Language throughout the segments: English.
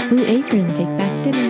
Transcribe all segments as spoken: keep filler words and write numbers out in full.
Blue Apron, take back dinner.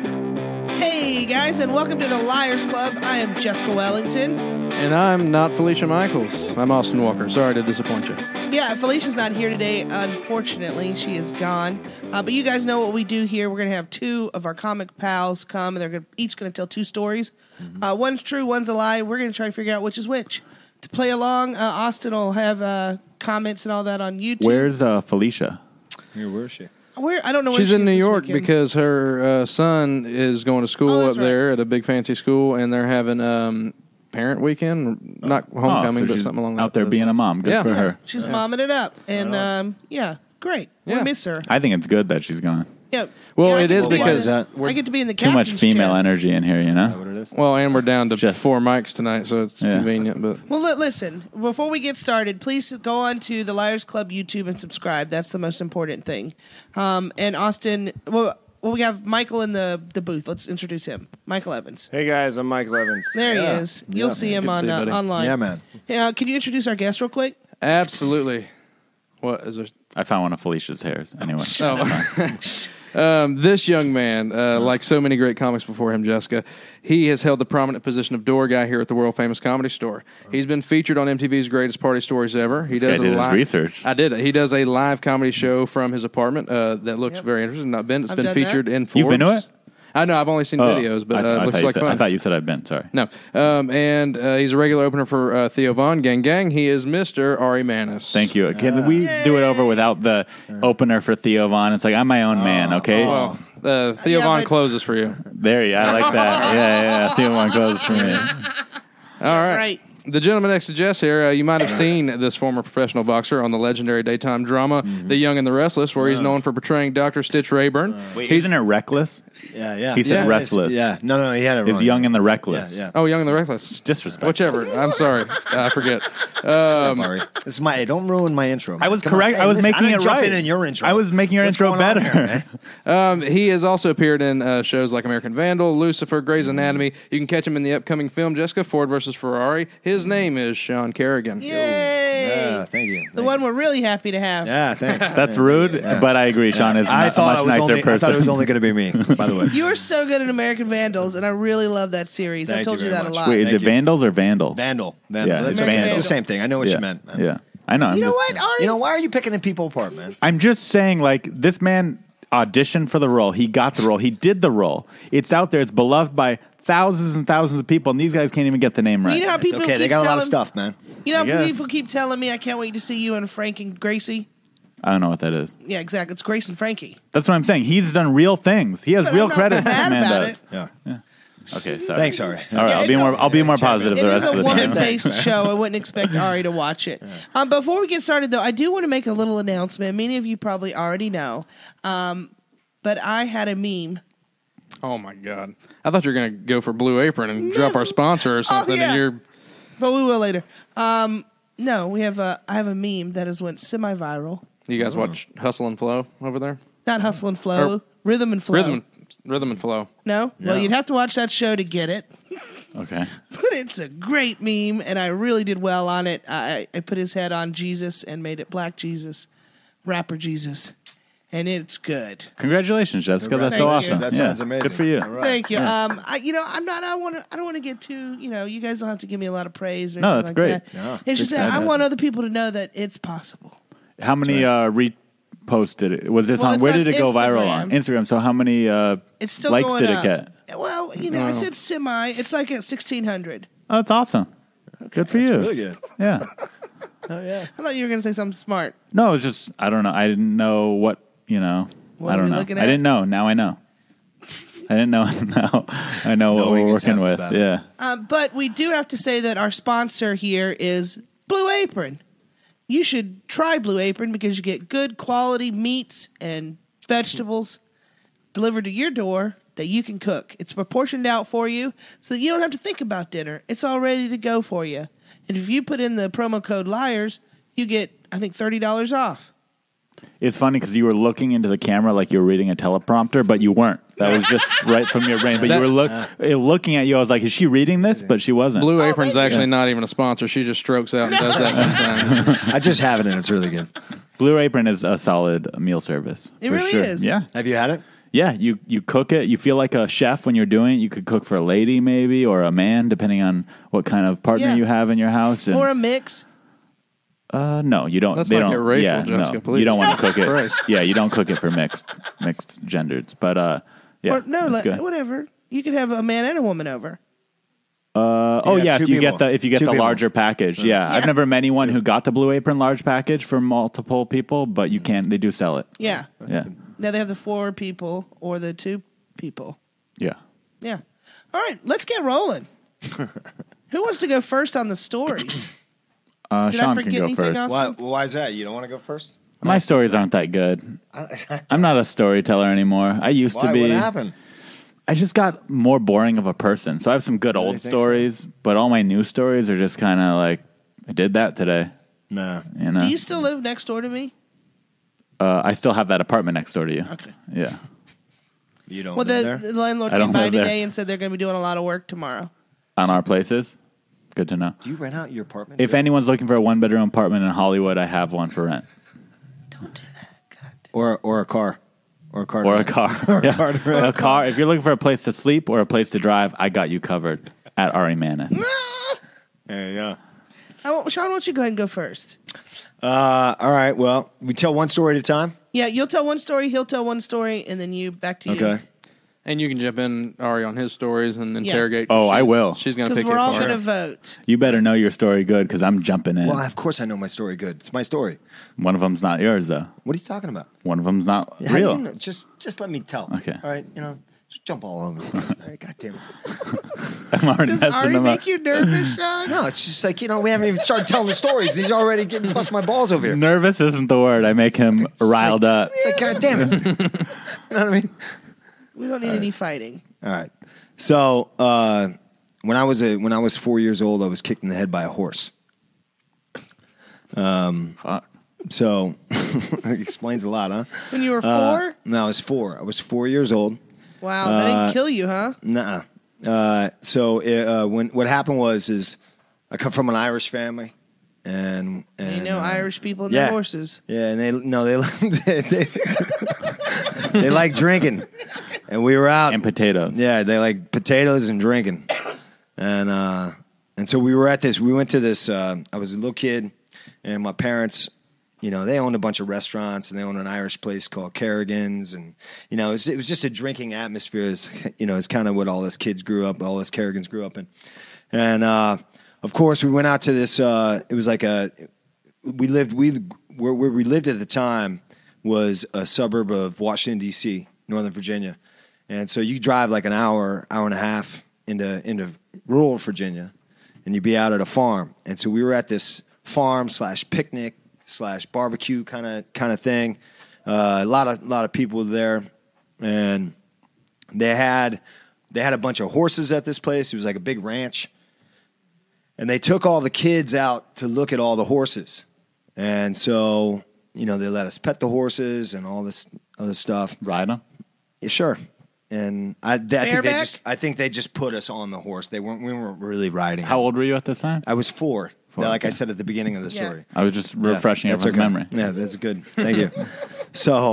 Hey guys, and welcome to the Liars Club. I am Jessica Wellington. And I'm not Felicia Michaels. I'm Austin Walker. Sorry to disappoint you. Yeah, Felicia's not here today. Unfortunately, she is gone. Uh, but you guys know what we do here. We're going to have two of our comic pals come, and they're gonna, each going to tell two stories. Mm-hmm. Uh, one's true, one's a lie. We're going to try to figure out which is which. To play along, uh, Austin will have uh, comments and all that on YouTube. Where's uh, Felicia? Yeah, where is she? Where I don't know where She's she in is New this York weekend. because her uh, son is going to school Oh, up that's right. there at a big fancy school, and they're having um, parent weekend, not homecoming, oh, so but she's something along that. out there being a mom. Good Yeah. for her. She's momming it up. And um, yeah, great. Yeah. We miss her. I think it's good that she's gone. Yeah. Well, yeah, I it get is to be in because the- we're- I get to be in the Too much captain's female chair. energy in here, you Is that know? what it is? Well, and we're down to Just- four mics tonight, so it's Yeah. convenient. But Well, li- listen, before we get started, please go on to the Liars Club YouTube and subscribe. That's the most important thing. Um, and Austin, well, well, we have Michael in the, the booth. Let's introduce him. Michael Evans. Hey guys, I'm Michael Evans. There Yeah. he is. You'll Yeah, see man. him Good to on see you, uh, buddy. online. Yeah, man. Uh, can you introduce our guest real quick? absolutely. What is there? I found one of Felicia's hairs. Anyway. Oh. um, this young man, uh, like so many great comics before him, Jessica, he has held the prominent position of door guy here at the world famous Comedy Store. He's been featured on M T V's Greatest Party Stories Ever. He This guy does a did his live, research. I did. He does a live comedy show from his apartment uh, that looks Yep. very interesting. Not been. It's I've been done featured that. in Forbes. You've been to it? I know. I've only seen Oh, videos, but I, uh, I it thought looks you like said, fun. I thought you said I'd been. Sorry. No. Um, and uh, he's a regular opener for uh, Theo Von Gang Gang. He is Mister Ari Manis. Thank you. Can we do it over without the opener for Theo Von? It's like, I'm my own man, okay? Well, uh, Theo Yeah, Von but- closes for you. There you I like that. Yeah, yeah. Theo Von closes for me. All right. Right. The gentleman next to Jess here, uh, you might have seen this former professional boxer on the legendary daytime drama The Young and the Restless, where he's known for portraying Doctor Stitch Rayburn. Wait, isn't it reckless? Yeah, yeah. He said Yeah. restless. Yeah. No, no, he had it wrong. It's Young and the Reckless. Yeah, yeah. Oh, Young and the Reckless. Disrespect. Whichever. I'm sorry. I forget. Um, Sorry. This is my. Hey, don't ruin my intro. Man. I was Come on. correct. Hey, I was listen, making I'm it not jumping right. in your intro. I was making your What's intro going on better. here, man? um, he has also appeared in uh, shows like American Vandal, Lucifer, Grey's Anatomy. You can catch him in the upcoming film Jessica Ford versus Ferrari. His name is Sean Kerrigan. Yay! Yeah, thank you. The Thank one you. we're really happy to have. Yeah, thanks. That's Yeah. rude, Yeah. but I agree. Sean is I a thought much it was nicer only. person. I thought it was only going to be me. By the way. You were so good in American Vandals, and I really love that series. I Thank told you you, very that much. a lot. Wait, is Thank it you. Vandals or Vandal? Vandal. Vandal. Yeah, That's it's okay. Vandal. It's the same thing. I know what yeah. you meant. Man. Yeah, I know. I'm You know just- what, Ari? You know, why are you picking people apart, man? I'm just saying, like, this man auditioned for the role. He got the role. He did the role. It's out there. It's beloved by thousands and thousands of people, and these guys can't even get the name right. You know how It's people okay. keep They got a lot telling, of stuff, man. You know I how guess. people keep telling me I can't wait to see you and Frank and Gracie? I don't know what that is. Yeah, exactly. It's Grace and Frankie. That's what I'm saying. He's done real things. He has But real I'm not credits. mad This man about does. it. Yeah. Okay, sorry. Thanks, Ari. All right, Yeah, I'll be it's more. a- I'll be more Check it. positive It the is rest a of the time. woman-based show. I wouldn't expect Ari to watch it. Um, before we get started, though, I do want to make a little announcement. Many of you probably already know, um, but I had a meme. Oh, my God. I thought you were going to go for Blue Apron and drop our sponsor or something. yeah. And you're But we will later. Um, no, we have a. I have a meme that has went semi-viral. You guys watch Hustle and Flow over there? Not Hustle and Flow, Or- Rhythm and Flow. Rhythm and, Rhythm and Flow. No? Well, No. you'd have to watch that show to get it. Okay. But it's a great meme, and I really did well on it. I, I put his head on Jesus and made it Black Jesus, Rapper Jesus, and it's good. Congratulations, Jessica. That's so Thank you. awesome. That Yeah. sounds amazing. Good for you. All right. Thank you. Um, I, you know, I'm not. I want to. I don't want to get too. You know, you guys don't have to give me a lot of praise. Or No, anything that's like great. That. No, it's just that I fantastic. want other people to know that it's possible. How many uh, reposted it? Was this Well, on? it's Where on did it go viral on? Instagram. Instagram. So how many uh, It's still likes going did up. it get? Well, you know, I said semi. It's like at sixteen hundred. Oh, that's awesome. Good for That's you. really good. Yeah. Oh yeah. I thought you were going to say something smart. No, it's just I don't know. I didn't know what you know. What I are don't we know. looking I at? didn't know. Now I know. I didn't know. Now I know what Knowing we're is working half the with. battle. Yeah. Um, but we do have to say that our sponsor here is Blue Apron. You should try Blue Apron because you get good quality meats and vegetables delivered to your door that you can cook. It's proportioned out for you so that you don't have to think about dinner. It's all ready to go for you. And if you put in the promo code LIARS, you get, I think, thirty dollars off. It's funny because you were looking into the camera like you were reading a teleprompter, but you weren't. That was just right from your brain. But you were look, uh, looking at you. I was like, is she reading this? But she wasn't. Blue Apron's thank actually you. not even a sponsor. She just strokes out and does that sometimes. I just have it and it's really good. Blue Apron is a solid meal service. It for really sure. is. Yeah. Have you had it? Yeah, you, you cook it. You feel like a chef when you're doing it. You could cook for a lady maybe or a man, depending on what kind of partner Yeah. you have in your house. And, Or a mix. uh, no, you don't. Let's they not don't. get racial, yeah, Jessica, no, please. you don't want to cook it. Christ. Yeah, you don't cook it for mixed mixed genders. But uh, yeah, or no, it's like, good. whatever. You could have a man and a woman over. Uh, oh Yeah, yeah, two if you people. get the if you get Two the people. larger package, yeah. I've Yeah. never met anyone who got the Blue Apron large package for multiple people, but you can. They do sell it. Yeah. Yeah, Now they have the four people or the two people. yeah. Yeah. All right, let's get rolling. Who wants to go first on the stories? Uh, Did I Sean can forget go anything first. else? Why, why is that? You don't want to go first? My stories aren't that good. I'm not a storyteller anymore. I used Why? to be. What happened? I just got more boring of a person. So I have some good Really old think so? stories, but all my new stories are just kind of like, I did that today. Nah. You know, Do you still live next door to me? uh, I still have that apartment next door to you. Okay. Yeah. You don't Well, live the, there? the landlord I don't came by live there. today and said they're going to be doing a lot of work tomorrow. On our places. Good to know. Do you rent out your apartment? If too? anyone's looking for a one bedroom apartment in Hollywood, I have one for rent. Don't do that. God. Or, or a car. Or a car. to Or a rent. car. Yeah. car to rent. A car. If you're looking for a place to sleep or a place to drive, I got you covered at Ari Manus. There you go. I want, Sean, why don't you go ahead and go first? Uh, all right. Well, we tell one story at a time. Yeah, you'll tell one story, he'll tell one story, and then you back to you. Okay. And you can jump in, Ari, on his stories and interrogate. Oh, I She's- will. She's going to Because pick we're you all apart. going to vote. You better know your story good because I'm jumping in. Well, of course I know my story good. It's my story. One of them's not yours, though. What are you talking about? One of them's not How do you real. know? Just, just let me tell. Okay. All right. You know, just jump all over. the place. All right. God damn it. I'm already Does messing Ari them make up. you nervous, Sean? No, it's just like, you know, we haven't even started telling the stories. He's already getting bust my balls over here. Nervous isn't the word. I make him riled up. It's like, God damn it. You know what I mean? We don't need any fighting. All right. So uh, when I was a when I was four years old, I was kicked in the head by a horse. Fuck. So it explains a lot, huh? When you were four? Uh, no, I was four. I was four years old. Wow, that uh, didn't kill you, huh? Nuh-uh. Uh, so uh, when what happened was is I come from an Irish family, and, and You know uh, Irish people and yeah. their horses. Yeah, and they no they they, they, they like drinking, and we were out. And potatoes. Yeah, they like potatoes and drinking, and uh, and so we were at this. We went to this. Uh, I was a little kid, and my parents, you know, they owned a bunch of restaurants, and they owned an Irish place called Kerrigan's, and you know, it was, it was just a drinking atmosphere. It's, you know, it's kind of what all us kids grew up, all us Kerrigan's grew up in, and uh, of course, we went out to this. Uh, it was like a we lived we where, where we lived at the time was a suburb of Washington D C, Northern Virginia. And so you drive like an hour, hour and a half into into rural Virginia, and you'd be out at a farm. And so we were at this farm slash picnic slash barbecue kind of kind of thing. Uh, a lot of lot of people there, and they had they had a bunch of horses at this place. It was like a big ranch, and they took all the kids out to look at all the horses. And so you know they let us pet the horses and all this other stuff. Ride them? Yeah, sure. And I, they, I think they Bareback? just I think they just put us on the horse. They weren't we weren't really riding. How old were you at this time? I was four. Four, like I okay. said at the beginning of the Yeah. story. I was just Yeah, refreshing that's everyone's okay. memory. Yeah, that's good. Thank you. so,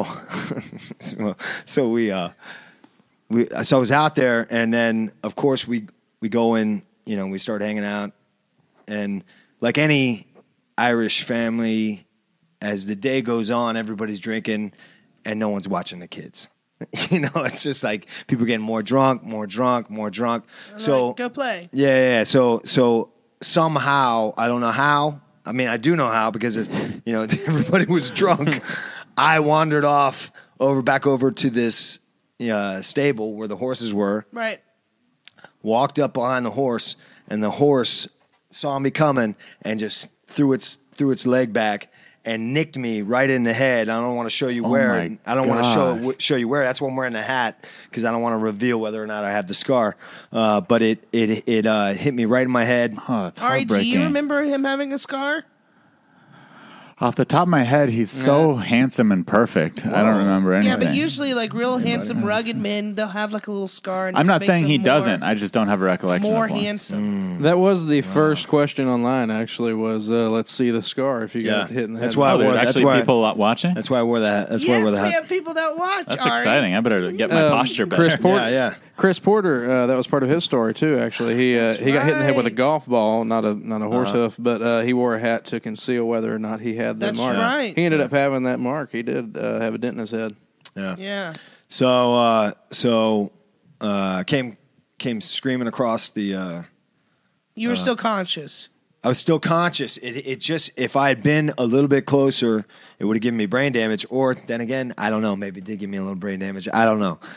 so, so we, uh, we, so I was out there, and then of course we we go in. You know, we start hanging out, and like any Irish family, as the day goes on, everybody's drinking, and no one's watching the kids. You know, it's just like people getting more drunk, more drunk, more drunk. I'm so like, go play. yeah, yeah, yeah. So, so somehow, I don't know how. I mean, I do know how because it, you know everybody was drunk. I wandered off over back over to this uh, stable where the horses were. Right. Walked up behind the horse, and the horse saw me coming and just threw its threw its leg back and nicked me right in the head. I don't want to show you Oh where. my I don't want to show gosh. show you where. That's why I'm wearing the hat because I don't want to reveal whether or not I have the scar. Uh, but it it it uh, hit me right in my head. Oh, it's Ari, do heartbreaking. you remember him having a scar? Off the top of my head, he's so handsome and perfect. I don't remember anything. Yeah, but usually, like real handsome, rugged men, they'll have like a little scar. And I'm it not makes saying them he more, doesn't. I just don't have a recollection more of one. handsome. That was the first question online. Actually, was uh, let's see the scar if you Yeah. got hit in the That's head. why I Oh, wore there's that's actually why, people watching? That's why I wore that. That's why I Yes, wore we that. have people that watch. That's Ari. exciting. I better get my Um, posture better. Chris Porter, Yeah, yeah. Chris Porter, uh, that was part of his story too. Actually, he uh, That's he got hit in the head with a right. golf ball, not a not a horse Uh-huh. hoof, but uh, he wore a hat to conceal whether or not he had that That's mark. right. He ended up having that mark. He did uh, have a dent in his head. Yeah. Yeah. So, uh, so uh, came came screaming across the. Uh, You were still conscious. I was still conscious. It, it just, if I had been a little bit closer, it would have given me brain damage. Or then again, I don't know. Maybe it did give me a little brain damage. I don't know.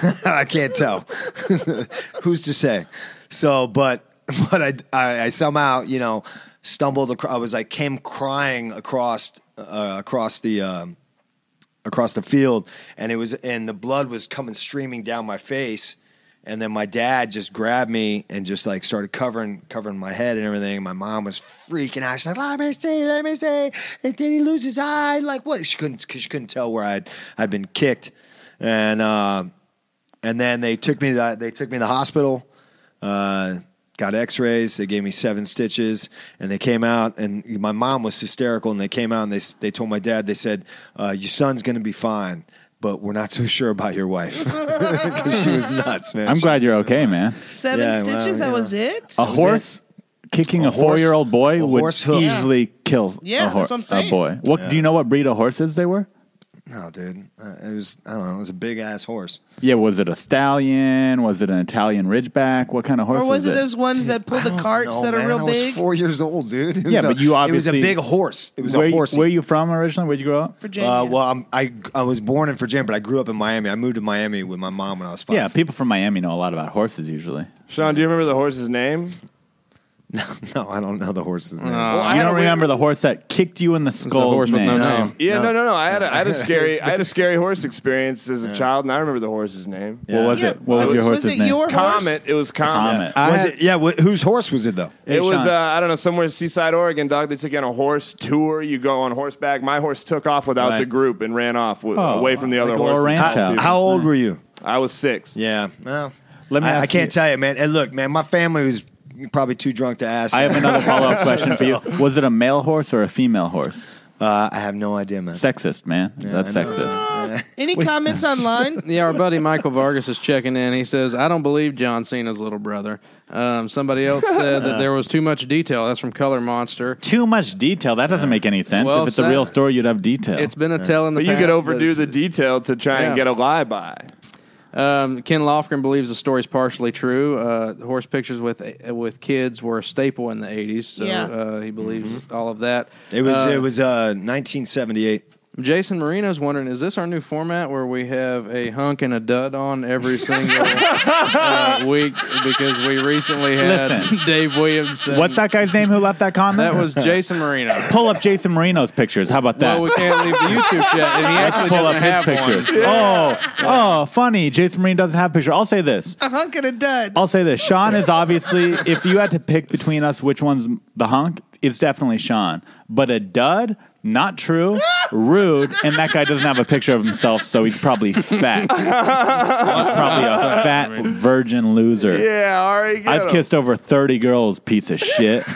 I can't tell. Who's to say? So, but but I, I, I somehow, you know, stumbled across. I was like, came crying across uh, across the um, across the field, and it was, and the blood was coming streaming down my face. And then my dad just grabbed me and just like started covering covering my head and everything. My mom was freaking out. She's like, "Let me see, let me see." And did he lose his eye? Like what? She couldn't because she couldn't tell where I'd I'd been kicked. And uh, and then they took me to the, they took me to the hospital. Uh, got X-rays. They gave me seven stitches, and they came out. And my mom was hysterical. And they came out and they they told my dad. They said, uh, "Your son's going to be fine." But we're not so sure about your wife because she was nuts, man. I'm glad you're okay, man. Seven Yeah, well, stitches. That you was it. A horse kicking a, A horse- four-year-old boy a would horse hoof. easily kill Yeah, a, hor- that's what I'm saying. a boy. What do you know? What breed of horses they were? No, dude. Uh, it was, I don't know, it was a big ass horse. Yeah, was it a stallion? Was it an Italian Ridgeback? What kind of horse Or was it it? those ones that pull I the don't carts know, that are man. real I was big? four years old, dude. It Yeah, was but a- you It obviously- was a big horse. It was where, a you- horse. where are you from originally? Where'd you grow up? Virginia. Uh, well, I'm, I I was born in Virginia, but I grew up in Miami. I moved to Miami with my mom when I was five. Yeah, people from Miami know a lot about horses usually. Sean, do you remember the horse's name? No, I don't know the horse's name. Well, I you had don't a remember the horse that kicked you in the skull? horse with no No. name. Yeah, No. no, no, no. I had a, I had a scary, I had a scary horse experience as a child, and I remember the horse's name. Yeah. What was Yeah, it? What was, was- your was horse's it name? your horse? Comet. It was Comet. Comet. was had- it? Yeah. Wh- whose horse was it though? Hey, It was, Sean. uh, I don't know, somewhere in Seaside, Oregon, dog. They took you on a horse tour. You go on horseback. My horse took off without Right. the group and ran off with, Oh, away from the like other a little horses. ranch How, house. how old were you? I was six. Yeah. Well, Let me I, I ask can't you- tell you, man. And look, man, my family was probably too drunk to ask. I have another follow-up question for you. Was it a male horse or a female horse? Uh, I have no idea, man. Sexist, man. That's I know. sexist. Any comments online? Yeah, our buddy Michael Vargas is checking in. He says, "I don't believe John Cena's little brother." Um, somebody else said that there was too much detail. That's from Color Monster. Too much detail. That doesn't make any sense. Well if it's a said. real story, you'd have detail. It's been a tell in the But you past. could overdo that- the detail to try Yeah. and get a lie by. Um, Ken Lofgren believes the story's partially true. Uh, the horse pictures with uh, with kids were a staple in the eighties, so Yeah. uh, he believes all of that. It was Uh, it was uh, nineteen seventy-eight. Jason Marino's wondering, is this our new format where we have a hunk and a dud on every single uh, week? Because we recently had Listen. Dave Williamson. What's that guy's name who left that comment? That was Jason Marino. Pull up Jason Marino's pictures. How about that? Well, we can't leave the YouTube chat, and he Let's actually pull up doesn't have his pictures. one. Oh, oh, funny. Jason Marino doesn't have a picture. I'll say this. A hunk and a dud. I'll say this. Sean is obviously, if you had to pick between us which one's the hunk, it's definitely Sean. But a dud, not true, rude, and that guy doesn't have a picture of himself, so he's probably fat. He's probably a fat virgin loser. Yeah, Ari. get I've him. kissed over thirty girls, piece of shit.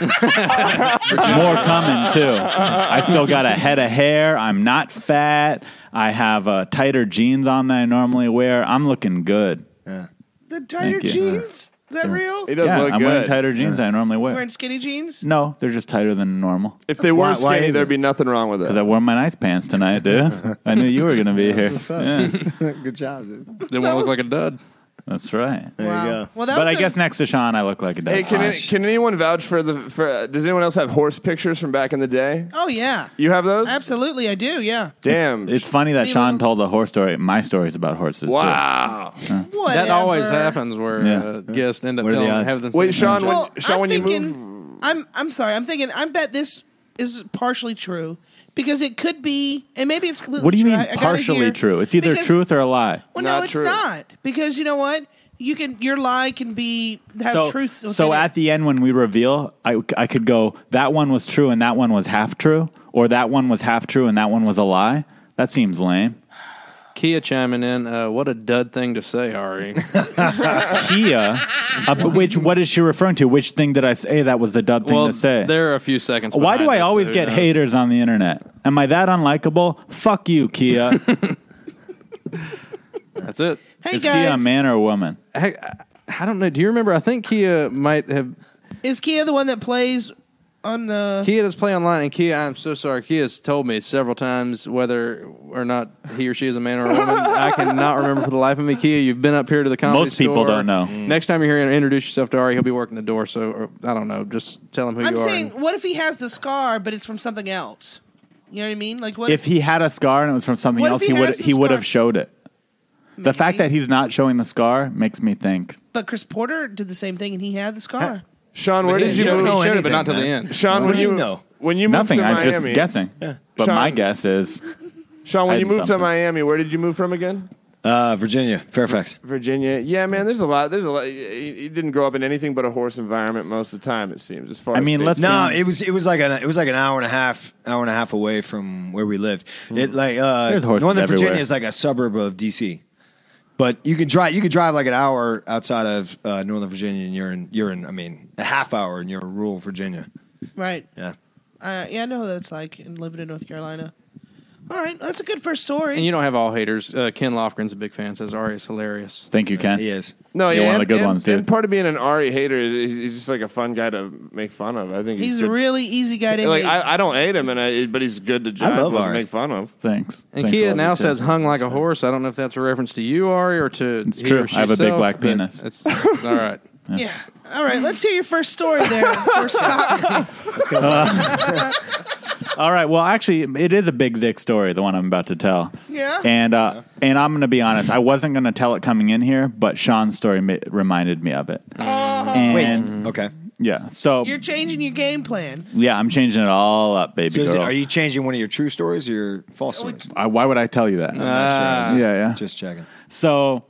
More coming, too. I still got a head of hair. I'm not fat. I have uh, tighter jeans on than I normally wear. I'm looking good. The tighter Thank you. jeans? Is that real? He does yeah, look I'm good. wearing tighter jeans than I normally wear. Wearing skinny jeans? No, they're just tighter than normal. If they were Why- why skinny, is there'd it? be nothing wrong with Because it. I wore my nice pants tonight, dude. I knew you were going to be here. What's up? Yeah, Good job, dude. They won't look like a dud. that's right. There wow. you go. Well, that But was I a- guess next to Sean, I look like a Hey, dead can, fly. can anyone vouch for the? For uh, does anyone else have horse pictures from back in the day? Oh, yeah. You have those? Absolutely, I do, yeah. Damn. It's funny that Me Sean little- told the horse story. My story's about horses. wow. Whatever. That always happens where Yeah. uh, guests end up What are the telling, odds? have them Wait, say- Sean. When, Well, Sean, I'm when you thinking, move, I'm, I'm sorry, I'm thinking, I bet this is partially true. Because it could be, and maybe it's completely What do you true. mean I- I gotta partially hear- true? It's either because- truth or a lie. Well, Not no, it's true. not. Because you know what? You can your lie can be have So, truth. within so it. at the end when we reveal, I, I could go, that one was true and that one was half true. or that one was half true and that one was a lie, that seems lame. Kia chiming in. Uh, what a dud thing to say, Ari. Kia, uh, but which what is she referring to? Which thing did I say that was the dud thing well, to say? there are a few seconds. Why do behind I us, always so who get knows? haters on the internet? Am I that unlikable? Fuck you, Kia. That's it. Hey Is Kia a guys, man or a woman? I, I don't know. Do you remember? I think Kia might have. is Kia the one that plays on the? Kia does play online, and Kia, I'm so sorry. Kia has told me several times whether or not he or she is a man or a woman. I cannot remember for the life of me. Kia, you've been up here to the comedy Most people store. don't know. Next time you're here, introduce yourself to Ari. He'll be working the door, so or, I don't know. Just tell him who I'm you are. saying, and- what if he has the scar, but it's from something else? You know what I mean? Like what If he had a scar and it was from something What if else, he he would has the he would scar? have showed it. The fact that he's not showing the scar makes me think. But Chris Porter did the same thing, and he had the scar. Sean, where He did you showed- move? he know showed it, but anything, not till the man. end. Sean, What when do you you know? when you moved Nothing. to I'm Miami, just guessing. But Sean- my guess is Sean, when you hiding moved to something. Miami, where did you move from again? Uh, Virginia, Fairfax. Virginia. Yeah, man. There's a lot. There's a lot. You you didn't grow up in anything but a horse environment most of the time. It seems. As far I as mean, states let's go. No, it was it was like an it was like an hour and a half hour and a half away from where we lived. It like uh, There's horses Northern everywhere. Virginia is like a suburb of D C, but you could drive you could drive like an hour outside of uh, Northern Virginia, and you're in you're in I mean a half hour, and you're in rural Virginia. Right. Yeah, Uh, yeah, I know what it's like in living in North Carolina. All right, that's a good first story. And you don't have all haters. Uh, Ken Lofgren's a big fan. Says Ari is hilarious. Thank you, Ken. he is. No, You're yeah, one of and, the good and- ones, dude. And part of being an Ari hater is he's just like a fun guy to make fun of. I think he's, He's good. a really easy guy to like hate. I, I don't hate him, and I, but he's good to judge love and Ari. make fun of. Thanks. And Thanks, Kia love now you, too. says hung like a horse. I don't know if that's a reference to you, Ari, or to It's he true. or she I have a big self, black but penis. It's, it's all right. yeah. All right, let's hear your first story there, first cock. All right. Well, actually, it is a big dick story, the one I'm about to tell. Yeah? And uh, and I'm going to be honest. I wasn't going to tell it coming in here, but Sean's story ma- reminded me of it. And Okay. yeah, so You're changing your game plan. yeah, I'm changing it all up, baby So is it, girl. are you changing one of your true stories or your false stories? I, why would I tell you that? I'm not sure. I was Ah. just, Yeah, yeah. Just checking. So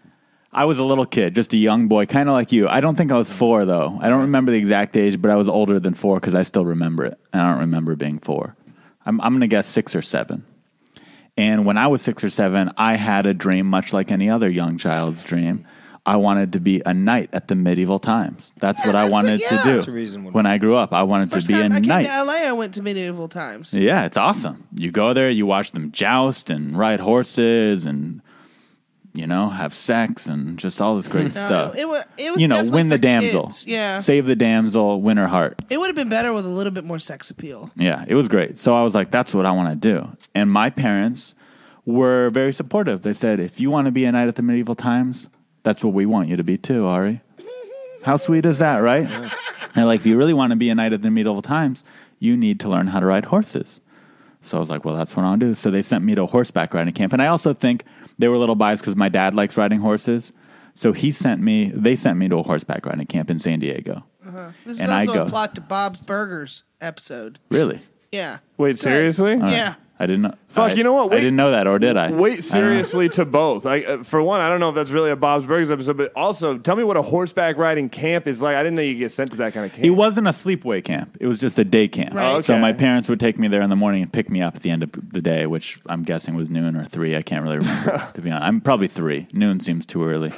I was a little kid, just a young boy, kind of like you. I don't think I was four, though. I don't remember the exact age, but I was older than four because I still remember it. And I don't remember being four. I'm, I'm going to guess six or seven. And when I was six or seven, I had a dream, much like any other young child's dream. I wanted to be a knight at the medieval times. That's what I that's a- wanted yeah. to do. That's a reasonable- When I grew up, I wanted First to be a time I came knight. to L A, I went to medieval times. Yeah, it's awesome. You go there, you watch them joust and ride horses and, you know, have sex and just all this great No, stuff. it was, it was You know, definitely win the for damsel. kids. Yeah. Save the damsel, win her heart. It would have been better with a little bit more sex appeal. Yeah, it was great. So I was like, that's what I want to do. And my parents were very supportive. They said, if you want to be a knight at the medieval times, that's what we want you to be too, Ari. How sweet is that, right? And like, if you really want to be a knight at the medieval times, you need to learn how to ride horses. So I was like, well, that's what I'll do. So they sent me to a horseback riding camp. And I also think they were a little biased because my dad likes riding horses. So he sent me, they sent me to a horseback riding camp in San Diego. This And is I also go- a plot to Bob's Burgers episode. Really? Yeah. Wait, Good. seriously? All right. Yeah. I didn't know. Fuck, I- you know what? I Wait- didn't know that, or did I? I Wait, don't seriously to both. Like, uh, for one, I don't know if that's really a Bob's Burgers episode, but also tell me what a horseback riding camp is like. I didn't know you get sent to that kind of camp. It wasn't a sleepaway camp. It was just a day camp. Right. Oh, So okay. my parents would take me there in the morning and pick me up at the end of the day, which I'm guessing was noon or three. I can't really remember, to be honest. I'm probably three. Noon seems too early,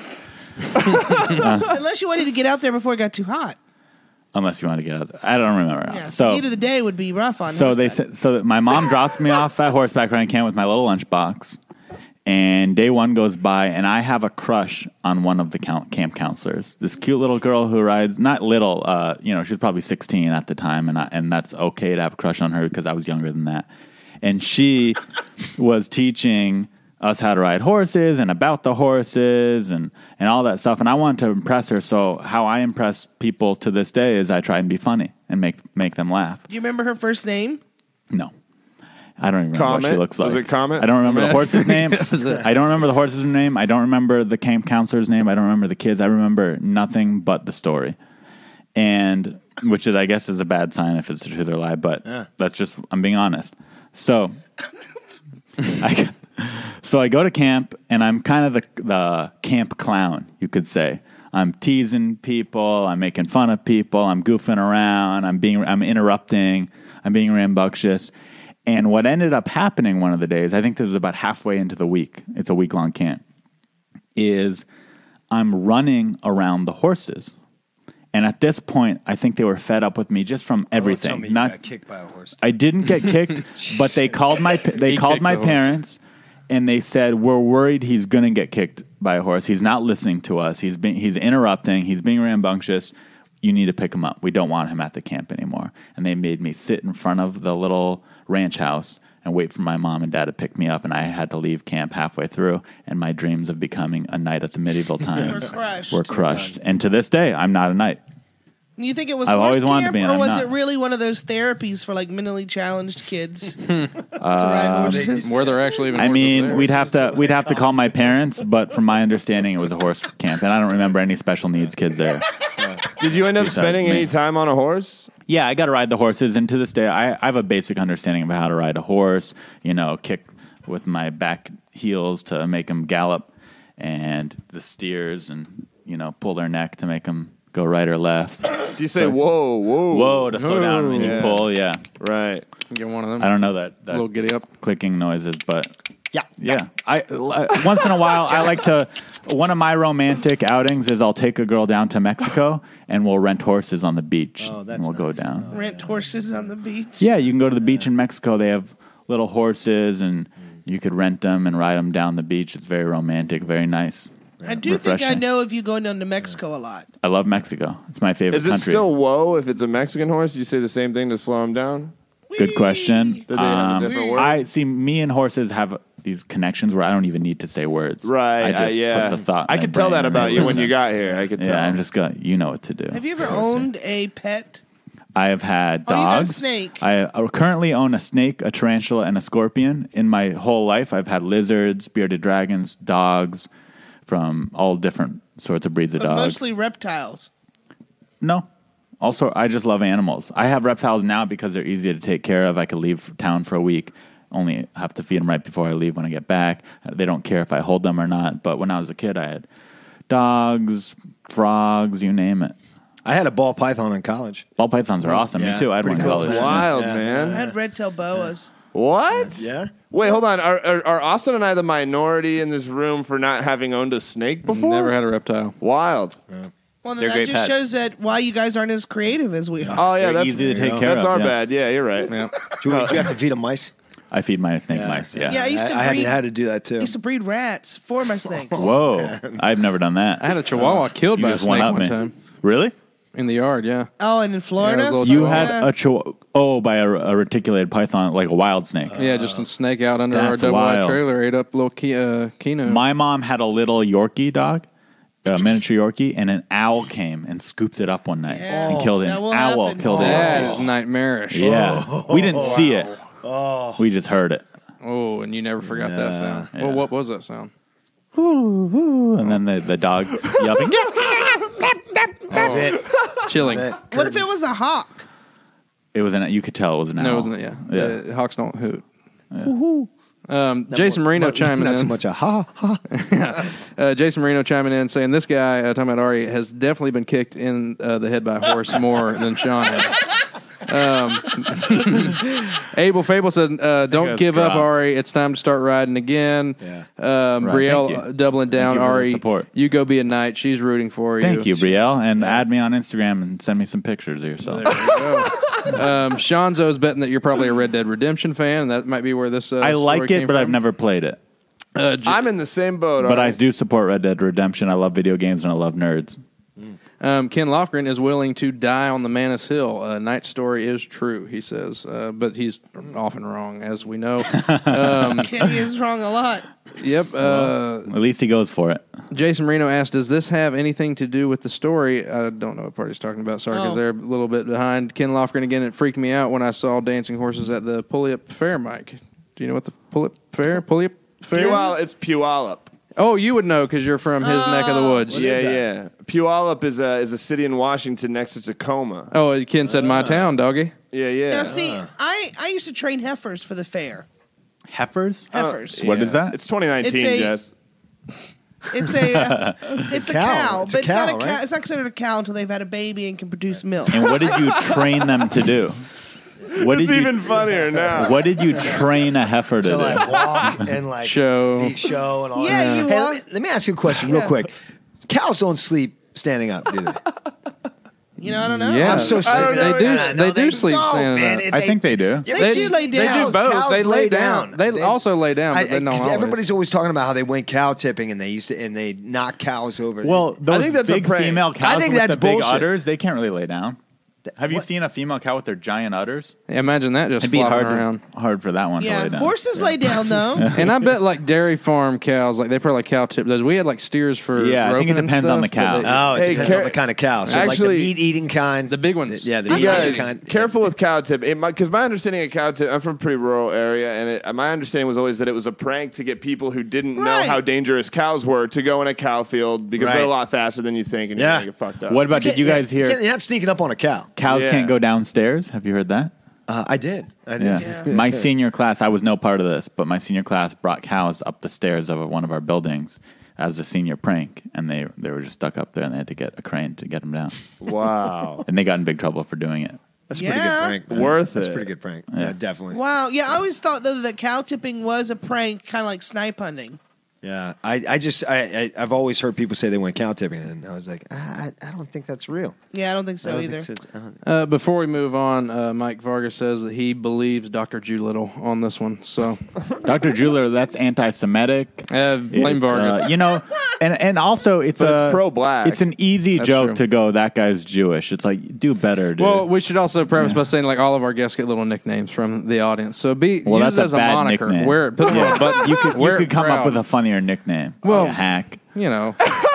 Unless you wanted to get out there before it got too hot. unless you want to get out there. I don't remember. Yeah. So the heat of the day would be rough on So they horseback. said, so that my mom drops me off at horseback riding camp with my little lunchbox, and day one goes by, and I have a crush on one of the count, camp counselors. This cute little girl who rides, not little, uh, you know, she was probably sixteen at the time, and I, and that's okay to have a crush on her because I was younger than that. And she was teaching us how to ride horses and about the horses and, and all that stuff. And I wanted to impress her. So how I impress people to this day is I try and be funny and make make them laugh. Do you remember her first name? No. I don't even remember what she Comet? looks like. Was it Comet? I don't remember the horse's name. Was it? I don't remember the horse's name. I don't remember the camp counselor's name. I don't remember the kids. I remember nothing but the story. And which is, I guess, is a bad sign if it's the truth or lie, but Yeah. that's just, I'm being honest. So I, so I go to camp, and I'm kind of the, the camp clown, you could say. I'm teasing people. I'm making fun of people. I'm goofing around. I'm being, I'm interrupting. I'm being rambunctious. And what ended up happening one of the days, I think this is about halfway into the week, it's a week-long camp, is I'm running around the horses. And at this point, I think they were fed up with me just from everything. Don't tell me Not, you got kicked by a horse. I didn't get kicked, but they called my they He called kicked my the horse. parents, and they said, "We're worried he's going to get kicked by a horse. He's not listening to us. He's being he's interrupting. He's being rambunctious. You need to pick him up. We don't want him at the camp anymore." And they made me sit in front of the little ranch house and wait for my mom and dad to pick me up, and I had to leave camp halfway through, and my dreams of becoming a knight at the medieval times Were crushed. were crushed. And to this day, I'm not a knight. You think it was I've horse always wanted to camp, be, and or I'm was not. it really one of those therapies for like mentally challenged kids Uh, to ride horses? Were there actually even I horses mean, there? we'd have to we'd have to call my parents, but from my understanding, it was a horse camp, and I don't remember any special needs kids there. Did you end up Besides spending me. any time on a horse? Yeah, I got to ride the horses, and to this day, I, I have a basic understanding of how to ride a horse. You know, kick with my back heels to make them gallop, and the steers, and you know, pull their neck to make them go right or left. Do you say whoa, whoa, Whoa, to slow down when Yeah. you pull. Yeah, Right. Get one of them. I don't know that, that little giddy up. clicking noises, but Yeah. yeah, I uh, once in a while I like to. One of my romantic outings is I'll take a girl down to Mexico and we'll rent horses on the beach. Oh, that's and we'll go nice. down. Rent horses on the beach. Yeah, you can go to the beach in Mexico. They have little horses and you could rent them and ride them down the beach. It's very romantic, very nice. I do think I Refreshing. know of you going down to Mexico a lot. I love Mexico. It's my favorite Is it country. still whoa if it's a Mexican horse? You say the same thing to slow him down? Good question. Did they have a Um, different word? I see. Me and horses have these connections where I don't even need to say words. Right. I just uh, yeah. put the thought. in I their could tell brain that and about they you when listen. you got here. I could tell. Yeah, I'm just going. You know what to do. Have you ever owned a pet? I have had Oh, you got a dogs. snake. I uh, currently own a snake, a tarantula, and a scorpion. In my whole life, I've had lizards, bearded dragons, dogs, from all different sorts of breeds of But dogs. mostly reptiles. No. Also, I just love animals. I have reptiles now because they're easy to take care of. I could leave town for a week, only have to feed them right before I leave when I get back. They don't care if I hold them or not. But when I was a kid, I had dogs, frogs, you name it. I had a ball python in college. Ball pythons are awesome. Yeah, Me too. I had one pretty in cool. college. That's wild, Yeah. I man. had red-tailed boas. What? Yeah. Wait, hold on. Are, are, are Austin and I the minority in this room for not having owned a snake before? Never had a reptile. Wild. Well, then They're that great just pets. shows that why you guys aren't as creative as we are. Oh, yeah. They're That's easy to take Yeah. care That's of. our yeah. bad. Yeah, you're right. Yeah. Do you, do you have to feed them mice? I feed my snake mice. Yeah. Yeah, I used to I, I had, breed- to, had to do that I too. used to breed rats for my snakes. Whoa. I've never done that. I had a chihuahua killed you by a just snake one up one me. time Really? in the yard. Yeah. Oh, and in Florida? Yeah, it was a little You chihuahua. had a chihuahua. Oh, by a, a reticulated python, like a wild snake. Yeah, just a snake out under our That's double wide wild. trailer ate up little ki- uh, Kino. My mom had a little Yorkie dog, a miniature Yorkie, and an owl came and scooped it up one night Yeah. and killed it. That An will owl happen. killed it. that is nightmarish. Yeah. We didn't see it. We just heard it. Oh, and you never forgot that sound. Yeah. Well, what was that sound? And then the, the dog yelping. That's it. Chilling. That's it. What if it Curtains. was a hawk? It was an. You could tell it was an owl. No, wasn't it? Yeah. Yeah. Uh, Hawks don't hoot. Um, Jason Marino Not- chiming Not in. so much a ha ha. Uh, Jason Marino chiming in saying this guy, uh, talking about Ari, has definitely been kicked in uh, the head by a horse more than Sean has. Um, Abel Fable says, uh, "Don't that's give up, dropped. Ari. It's time to start riding again." Yeah. Um, Right, Brielle thank you. uh, doubling down. you for the Ari, support. you go be a knight. She's rooting for you. Thank you, Brielle. And add me on Instagram and send me some pictures of yourself. There you go. um, Shanzo's betting that you're probably a Red Dead Redemption fan. That might be where this. Uh, I story like came it, but I've from. never played it. Uh, J- I'm in the same boat. But I Ari. do support Red Dead Redemption. I love video games and I love nerds. Um, Ken Lofgren is willing to die on the Manus Hill. Uh, Knight's story is true, he says, uh, but he's often wrong, as we know. Um, Kenny is wrong a lot. yep. Uh, At least he goes for it. Jason Marino asked, "Does this have anything to do with the story?" I don't know what part he's talking about. Sorry, because Oh. they're a little bit behind. Ken Lofgren again. It freaked me out when I saw dancing horses at the Pulliup Fair. Mike, do you know what the Pulliup Fair? Pulliup Fair? Puyallup, it's Puyallup. Oh, you would know because you're from his neck of the woods. Yeah, yeah. Puyallup is a is a city in Washington next to Tacoma. Oh, Ken said my town, doggy. Yeah, yeah. Now, see, I, I used to train heifers for the fair. Heifers? Heifers. What is that? It's twenty nineteen, It's a- Jess. It's a uh, it's a cow. cow, It's a but it's not cow, a cow. right? It's not considered a cow until they've had a baby and can produce milk. And what did you train them to do? What It's did you? even funnier now. What did you train a heifer to To do? like walk and like Show. be show and all Yeah, that. you Hey, walk- let, me, let me ask you a question real Yeah. quick. Cows don't sleep standing up, do they? You know, I don't know. Yeah. I'm so sick don't of know that. They do- I know they do sleep don't, standing man. up. It- I think they do. Yeah, They do lay They down. do both. Cows They lay down. They also lay down, but I- they don't 'cause always. everybody's always talking about how they went cow tipping and they used to and they knock cows over. Well, those think that's a big prank. female cows I think with that's the big bullshit. udders, they can't really lay down. Have you what? seen a female cow with their giant udders? Imagine that just It'd be flopping hard around. to, hard for that one to Yeah, lay down. horses lay down though. And I bet like dairy farm cows, like they probably like cow tip those. We had like steers for Yeah, I think roping it and depends on stuff, the cow. but they- oh, it Hey, depends Car- on the kind of cow. So Actually- like the meat eating kind, The big ones. Yeah, the You meat You eating guys, kind. careful with cow tip. Because my understanding of cow tip, I'm from a pretty rural area, and it, my understanding was always that it was a prank to get people who didn't know Right. how dangerous cows were to go in a cow field because Right. they're a lot faster than you think, and Yeah. you're going to get fucked up. What about, did you Yeah, guys hear can't- You're not sneaking up on a cow. cows Yeah. can't go downstairs? Have you heard that? Uh, I did. I did. Yeah. My senior class, I was no part of this, but my senior class brought cows up the stairs of one of our buildings as a senior prank, and they, they were just stuck up there, and they had to get a crane to get them down. Wow. And they got in big trouble for doing it. That's a Yeah. pretty good prank. Man. Worth That's it. a pretty good prank. Yeah, Yeah. definitely. Wow. Yeah, I always thought though that cow tipping was a prank, kind of like snipe hunting. Yeah, I, I just I, I I've always heard people say they went cow tipping, and I was like, ah, I, I don't think that's real. Yeah, I don't think I so don't either. think so. I don't- Uh, before we move on, uh, Mike Vargas says that he believes Doctor Doolittle on this one. So Doctor Jeweler, that's anti-Semitic. uh, blame It's, uh, Vargas. you know, and and also it's But a it's pro-black. It's an easy That's joke true. to go. That guy's Jewish. It's like do better, dude. Well, we should also preface by saying like all of our guests get little nicknames from the audience. So be Well, use that's it as a a, bad moniker. nickname. Wear it, put it on yeah, a but you could you Wear could it come proud. up with a funnier nickname. Well- you hack. you know.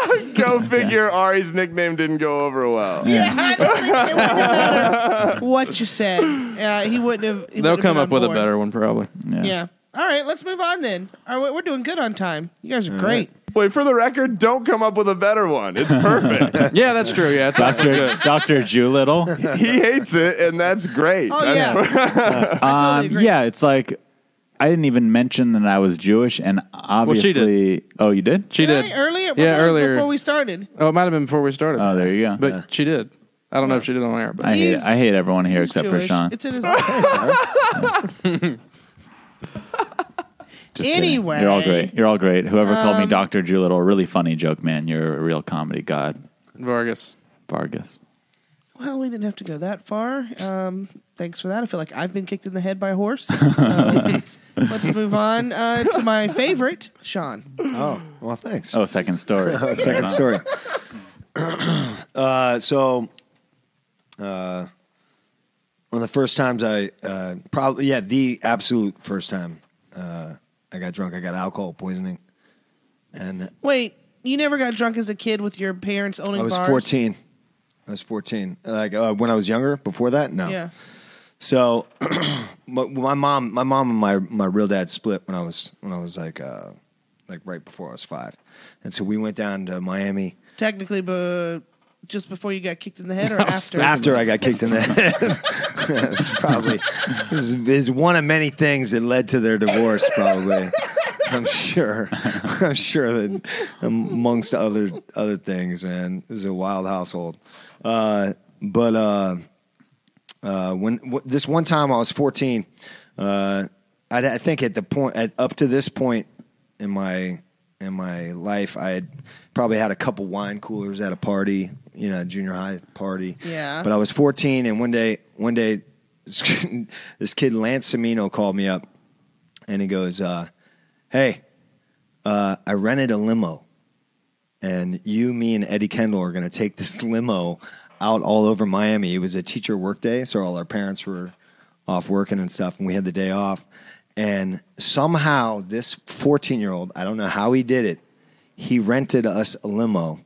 Go figure Ari's nickname didn't go over well. Yeah, I don't think it wouldn't matter what you said. Uh, he wouldn't have. he They'll wouldn't have come been up on with a board. better one probably. Yeah. Yeah. All right, let's move on then. All right, we're doing good on time. You guys are great. Wait, for the record, don't come up with a better one. It's perfect. Yeah, that's true. Yeah, it's actually Doctor good. Doctor Doolittle. He hates it, and that's great. Oh That's yeah, I totally Um, agree. yeah, it's like I didn't even mention that I was Jewish, and obviously, she oh, you did? She Did did. I earlier. I Yeah, thought it was earlier. before we started. Oh, it might have been before we started. Oh, there you go. But she did. I don't know if she did on air, but I hate He's- I hate everyone here He's except Jewish. for Sean. It's in his. Just kidding. Anyway. You're all great. You're all great. Whoever called me Um, Doctor Doolittle, really funny joke, man. You're a real comedy god, Vargas. Vargas. Well, we didn't have to go that far. Um, thanks for that. I feel like I've been kicked in the head by a horse. So let's move on uh, to my favorite, Sean. Oh, well, thanks. Oh, second story. Second story. uh, so, uh, one of the first times I uh, probably yeah the absolute first time uh, I got drunk, I got alcohol poisoning, and Wait, you never got drunk as a kid with your parents owning I was bars? fourteen. I was fourteen. Like uh, when I was younger. Before that, no. Yeah. So, but my mom, my mom and my my real dad split when I was when I was like uh, like right before I was five, and so we went down to Miami. Technically, but just before you got kicked in the head or after? After I got kicked in the head. It's probably this is, is one of many things that led to their divorce. Probably, I'm sure. I'm sure that amongst other other things, man, it was a wild household. Uh, but uh, uh, when w- this one time I was fourteen, uh, I, I think at the point at, up to this point in my in my life, I had probably had a couple wine coolers at a party, you know, junior high party. Yeah. But I was fourteen, and one day, one day, this kid Lance Semino called me up, and he goes, uh, "Hey, uh, I rented a limo, and you, me, and Eddie Kendall are going to take this limo out all over Miami." It was a teacher work day, so all our parents were off working and stuff, and we had the day off. And somehow this fourteen-year-old, I don't know how he did it, he rented us a limo,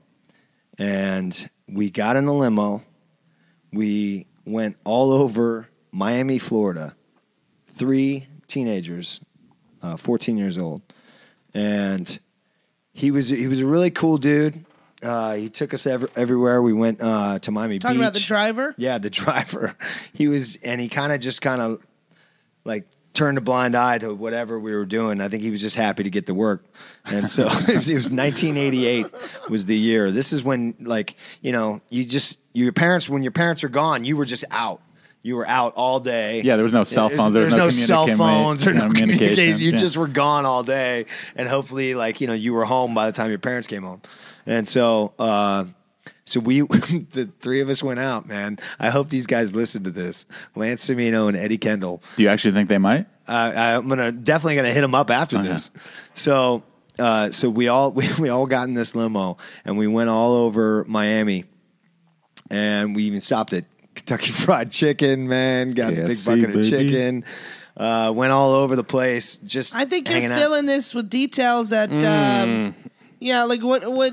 and we got in the limo. We went all over Miami, Florida, three teenagers, uh, fourteen years old, and he was he was a really cool dude. Uh, he took us ev- everywhere. We went uh, to Miami Talking Beach. about the driver? Yeah, the driver. He was, and he kind of just kind of like turned a blind eye to whatever we were doing. I think he was just happy to get to work. And so it, was, it was nineteen eighty-eight was the year. This is when, like, you know, you just, your parents, when your parents are gone, you were just out. you were out all day. Yeah, there was no cell phones. There was There's no, no cell phones or you know, no communication. You yeah. just were gone all day, and hopefully, like you know, you were home by the time your parents came home. And so, uh, so we, the three of us went out. Man, I hope these guys listen to this. Lance Semino and Eddie Kendall. Do you actually think they might? Uh, I'm gonna definitely gonna hit them up after Oh, this. So, uh, so we all we, we all got in this limo and we went all over Miami, and we even stopped at Kentucky Fried Chicken. Man, got K F C, a big bucket baby. of chicken. Uh, went all over the place. Just I think you're hanging out. filling this with details that, um, yeah, like what what.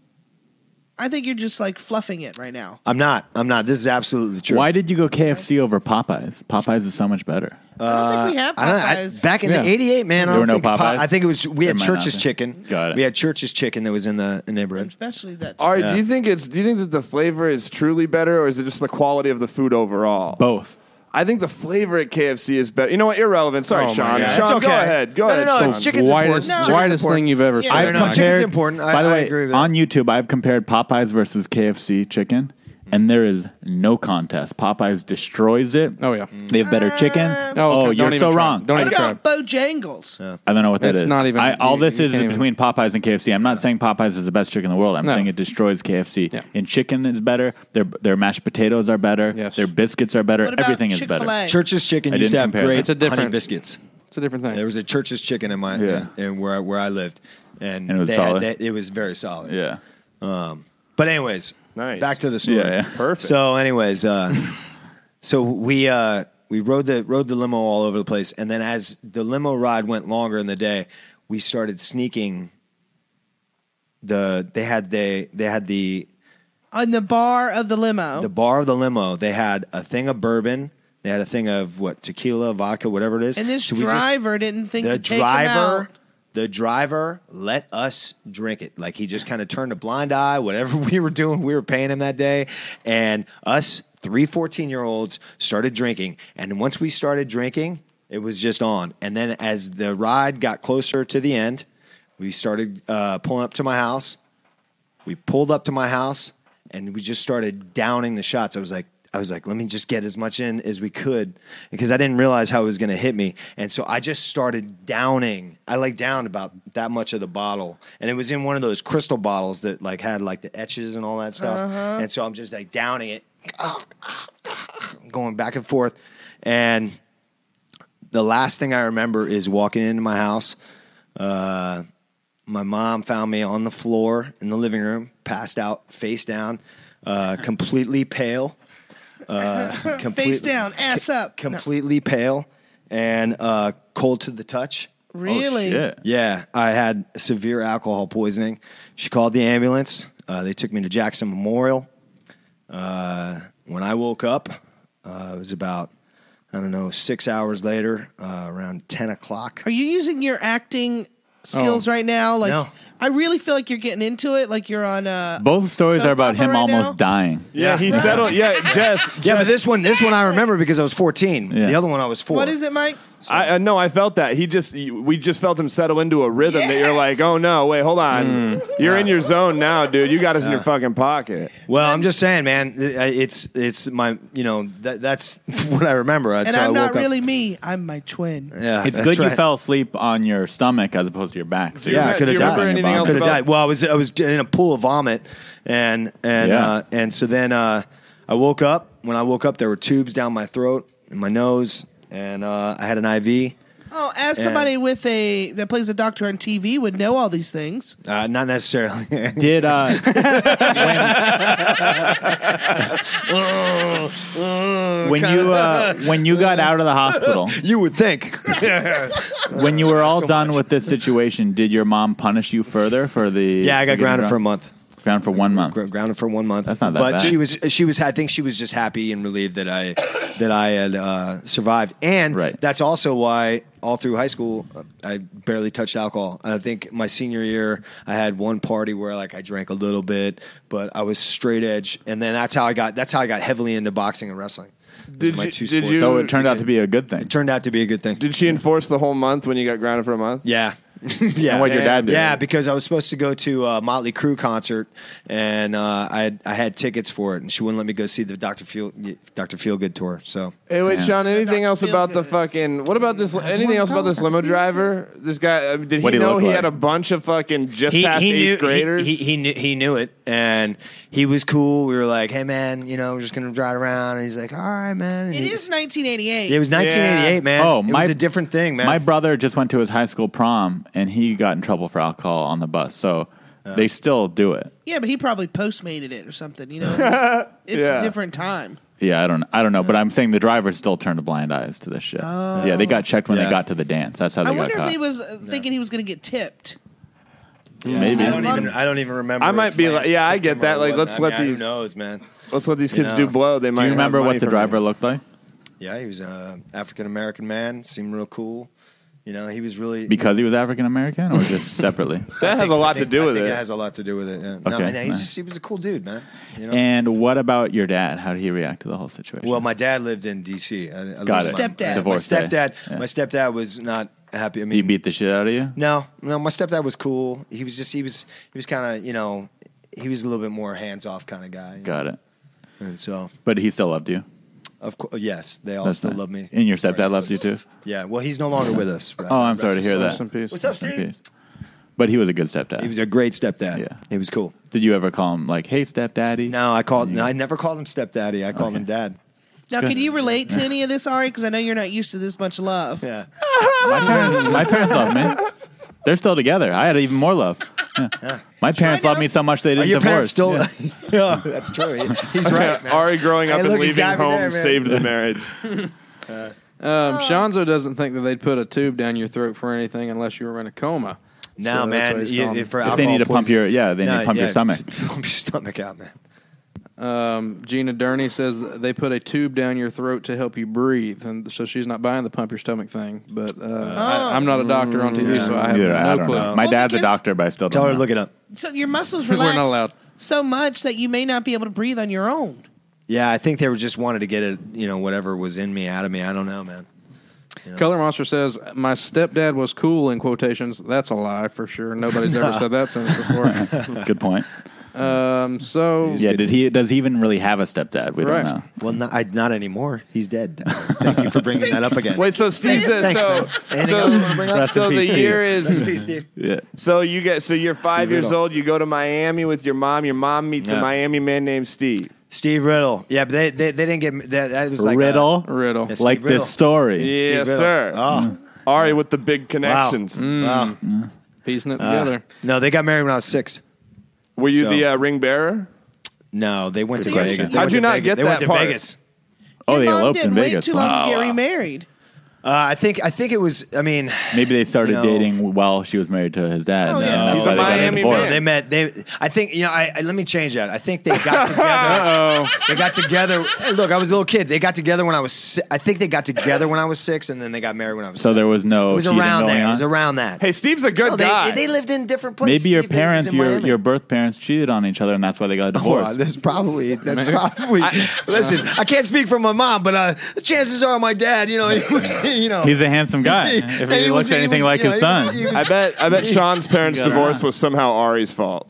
I think you're just like fluffing it right now. I'm not. I'm not. This is absolutely true. Why did you go K F C over Popeyes? Popeyes is so much better. I don't think we have I don't know, I- Popeyes. back in Yeah. the eighty-eight, man. I There were don't no think Popeyes? I think it was we had There might not Church's be. chicken. Got it. We had Church's chicken that was in the, in the neighborhood. Especially that. All right, Yeah. do you think it's do you think that the flavor is truly better, or is it just the quality of the food overall? Both. I think the flavor at K F C is better. You know what? Irrelevant. Sorry, Oh, my Sean. God. Sean, It's okay. go ahead. Go No, ahead. no, no, Sean. it's chicken's Whitest, important. No. whitest Chicken's thing you've ever Yeah. seen. I I've don't know. compared, Chicken's important. I- by the I way, agree with that. on YouTube, I've compared Popeyes versus K F C chicken, and there is no contest. Popeyes destroys it. Oh, yeah. They have better chicken. Oh, Oh, okay. you're Don't so even try. wrong. Don't I, even What try. about Bojangles? I don't know what that It's is. not even- I, all you- this you is can't even- between Popeyes and K F C. I'm not saying Popeyes is the best chicken in the world. I'm No. saying it destroys K F C. Yeah. And chicken is better. Their their mashed potatoes are better. Yes. Their biscuits are better. What about Everything is Chick-fil-A? better. Church's chicken I used to didn't have compare great that. It's a honey different- biscuits. It's a different thing. There was a Church's chicken in my Yeah. in, in where where I lived, and, And it was they solid? Had, they, it was very solid. Yeah. Um, but anyways, Nice. back to the story. Yeah, yeah. Perfect. So, anyways, uh, so we uh, we rode the rode the limo all over the place, and then as the limo ride went longer in the day, we started sneaking. The they had they they had the On the bar of the limo. the bar of the limo. They had a thing of bourbon. They had a thing of what tequila, vodka, whatever it is. and this So we just- driver didn't think the to take him driver out. the driver let us drink it. Like he just kind of turned a blind eye, whatever we were doing, we were paying him that day. And us three fourteen year olds started drinking. And once we started drinking, it was just on. And then as the ride got closer to the end, we started uh, pulling up to my house. We pulled up to my house and we just started downing the shots. I was like, I was like, let me just get as much in as we could because I didn't realize how it was going to hit me. And so I just started downing. I like downed about that much of the bottle. And it was in one of those crystal bottles that like had like the etches and all that stuff. And so I'm just like downing it, going back and forth. And the last thing I remember is walking into my house. Uh, my mom found me on the floor in the living room, passed out, face down, uh, completely pale. Uh, complete- Face down, ass up. No. completely pale and uh, cold to the touch. Really? Oh, shit. Yeah, I had severe alcohol poisoning. She called the ambulance. Uh, they took me to Jackson Memorial. Uh, when I woke up, uh, it was about, I don't know, six hours later, uh, around ten o'clock. Are you using your acting skills Oh. right now? Like, No. I really feel like you're getting into it. Like you're on a. Both stories soap are about opera him right almost now? dying. Yeah, he settled. Yeah, Jess. Yeah, but Jess- this one, this one I remember because I was fourteen. Yeah. The other one I was four. What is it, Mike? I uh, no, I felt that he just we just felt him settle into a rhythm that you're like, oh no, wait, hold on, you're in your zone now, dude. You got us in your fucking pocket. Well, I'm just saying, man. It's it's my you know that that's what I remember. That's And how I'm I not woke up. really me. I'm my twin. Yeah, It's that's good right. you fell asleep on your stomach as opposed to your back. So you Yeah, I remember- could do have you died. remember anything else Could have about- died. Well, I was I was in a pool of vomit, and and Yeah. uh, and so then uh, I woke up. When I woke up, there were tubes down my throat and my nose, and uh, I had an I V. Oh, as somebody with a that plays a doctor on T V would know all these things. Uh, not necessarily. Did uh, when you uh, when you got out of the hospital, You would think. when you were all So done much. with this situation, did your mom punish you further for the? Yeah, I got getting grounded drunk? for a month. Grounded for one month. Gr- Grounded for one month. That's not that but bad. she was she was I think she was just happy and relieved that I that I had uh, survived, and Right. that's also why all through high school uh, I barely touched alcohol. I think my senior year I had one party where like I drank a little bit, but I was straight edge, and then that's how I got that's how I got heavily into boxing and wrestling. Those Did are my you- two did sports. you- So it turned out to be a good thing. It turned out to be a good thing. Did she enforce the whole month when you got grounded for a month? Yeah. yeah, And what your dad did. Yeah, because I was supposed to go to a Motley Crue concert, and uh, I had, I had tickets for it, and she wouldn't let me go see the Doctor Feel Doctor Feelgood tour. So Hey, wait, Yeah. Sean. Anything Doctor else about the Feelgood. fucking? What about this? Anything one else about called, this limo Doctor driver? This guy. Uh, did he What'd he know look he like? had a bunch of fucking just he, past he eighth knew graders? He, he, he knew he knew it, and he was cool. We were like, "Hey, man, you know, we're just gonna drive around." And he's like, "All right, man." And It he- is nineteen eighty-eight. It was nineteen eighty-eight, man. Oh, it my- was a different thing, man. My brother just went to his high school prom, and he got in trouble for alcohol on the bus. So they still do it. Yeah, but he probably postmated it or something. You know, it's, it's Yeah. a different time. Yeah, I don't, I don't know, but I'm saying the driver still turned a blind eyes to this shit. Yeah, they got checked when Yeah. they got to the dance. That's how they I got wonder caught. if he was uh, thinking he was going to get tipped. Maybe. I don't even. I don't even remember. I might if be Lance like- yeah, I tipped get him or that. Like, what. let's I let mean, these- Who knows, man? Let's let these kids You do know. blow. They Do might. you have remember money what the from driver it. looked like? Yeah, he was an African American man. Seemed real cool. You know, he was really Because he was African American, or just separately? That has a lot I think- to do I with think it. It has a lot to do with it. Yeah. No, Okay, and he's nice. just he was a cool dude, man. You know? And what about your dad? How did he react to the whole situation? well, my dad lived in D C. I, I lived Got with it. my- Stepdad. My Divorced stepdad. dad. Yeah. My stepdad was not happy. I mean, he beat the shit out of you? no, no. My stepdad was cool. He was just he was he was kind of you know he was a little bit more hands off kind of guy. Got it. And so But he still loved you. of course, yes, they all That's still nice. love me. And your stepdad loves you too? Yeah. Well, he's no longer with us. Oh, I'm sorry to hear Rest that. in peace. What's up, Rest in Steve? peace. But he was a good stepdad. He was a great stepdad. Yeah. He was cool. Did you ever call him like, hey, stepdaddy? No, I called. No, I never called him stepdaddy. I called Okay. him dad. Now, Good. can you relate to any of this, Ari? Because I know you're not used to this much love. Yeah. My parents, my parents love me. They're still together. I had even more love. Yeah. My parents Try loved now. me so much they Are didn't your parents divorce. still? Yeah. Yeah, that's true. He- He's right. Man. Ari growing up Hey, and look, he's leaving got me home there, man. saved the marriage. Um, Shanzo doesn't think that they'd put a tube down your throat for anything unless you were in a coma. No, So that's man. why he's You, calling if for If they alcohol need to pump poison- your, yeah, they need No, to pump your yeah, stomach. to Pump your stomach out, man. Um, Gina Durney says that they put a tube down your throat to help you breathe, and so she's not buying the pump your stomach thing. But uh, I, I'm not a doctor on T V, so I have Neither, I no don't clue. know. My Well, dad's a because- doctor, but I still don't Tell her know. to look it up. So your muscles We're relax not allowed. so much that you may not be able to breathe on your own. Yeah, I think they were just wanted to get it. You know, whatever was in me out of me. I don't know, man. Color Monster says my stepdad was cool in quotations. That's a lie for sure. Nobody's ever said that sentence before. Good point. Um, so Yeah, did he? Does he even really have a stepdad? We Right. don't know. Well, not, I, not anymore. He's dead. Thank you for bringing that up again. Wait, so Steve says Thanks, so. man. Anything else you want to bring up? Rest So in the peace, year Steve. is. Peace, Steve. Yeah. So you get. So you're five Steve years Riddle. old. You go to Miami with your mom. Your mom meets a Yeah. Miami man named Steve. Steve Riddle. Yeah, but they they, they didn't get that. That was like Riddle, A, Riddle. Yes. like Steve Riddle. this story. Yes, Steve Riddle. sir. Oh, Ari with the big connections. wow. piecing it Uh, together. no, they got married when I was six. Were you So- the uh, ring bearer? No, they went to question. Vegas. They How'd went you to not Vegas. get they that went to part? Vegas. Oh, they Your mom eloped didn't in wait Vegas. too long Wow. to get remarried. Uh, I think I think it was. I mean, Maybe they started You know- dating while she was married to his dad. Oh, and yeah. that's He's why a they got Miami divorced. man. they met. They. I think you know. I, I let me change that. I think they got together. Oh, They got together. Hey, look, I was a little kid. They got together when I was. Si- I think they got together when I was six, and then they got married when I was. So seven. there was no It was cheating around going there. It on? was around that. Hey, Steve's a good No, they, guy. they lived in different places. Maybe your Steve, they was parents, in your Miami. your birth parents, cheated on each other, and that's why they got Well, divorced. that's probably that's probably. listen, I can't speak for my mom, but uh, the chances are my dad. You know, you know, He's a handsome guy. If he, he looks was- he anything was, like you his know, son, he was- he was- I bet. I bet Sean's parents' Yeah. divorce was somehow Ari's fault.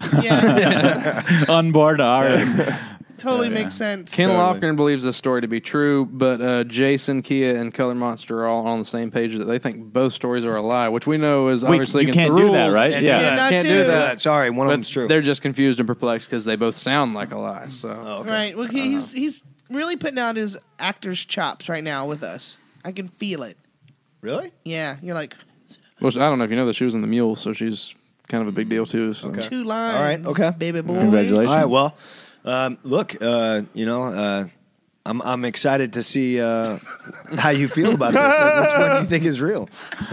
Yeah, on board ours. totally makes sense. Ken Totally. Lofgren believes this story to be true, but uh, Jason, Kia, and Color Monster are all on the same page that they think both stories are a lie, which we know is Wait, obviously you against can't the do rules. that, right? Can't Yeah. do that. Not Can't do do that. that. Sorry, one of But them's true. they're just confused and perplexed because they both sound like a lie. So Oh, okay. Right. Well, he- he's he's really putting out his actor's chops right now with us. I can feel it. Really? Yeah, you're like Well, I don't know if you know that she was in The Mule, so she's kind of a big deal too. So. Okay. two lines. All right, okay. baby boy. Congratulations. All right. Well, um, look, uh, you know, uh, I'm I'm excited to see uh, how you feel about this. Like, which one do you think is real?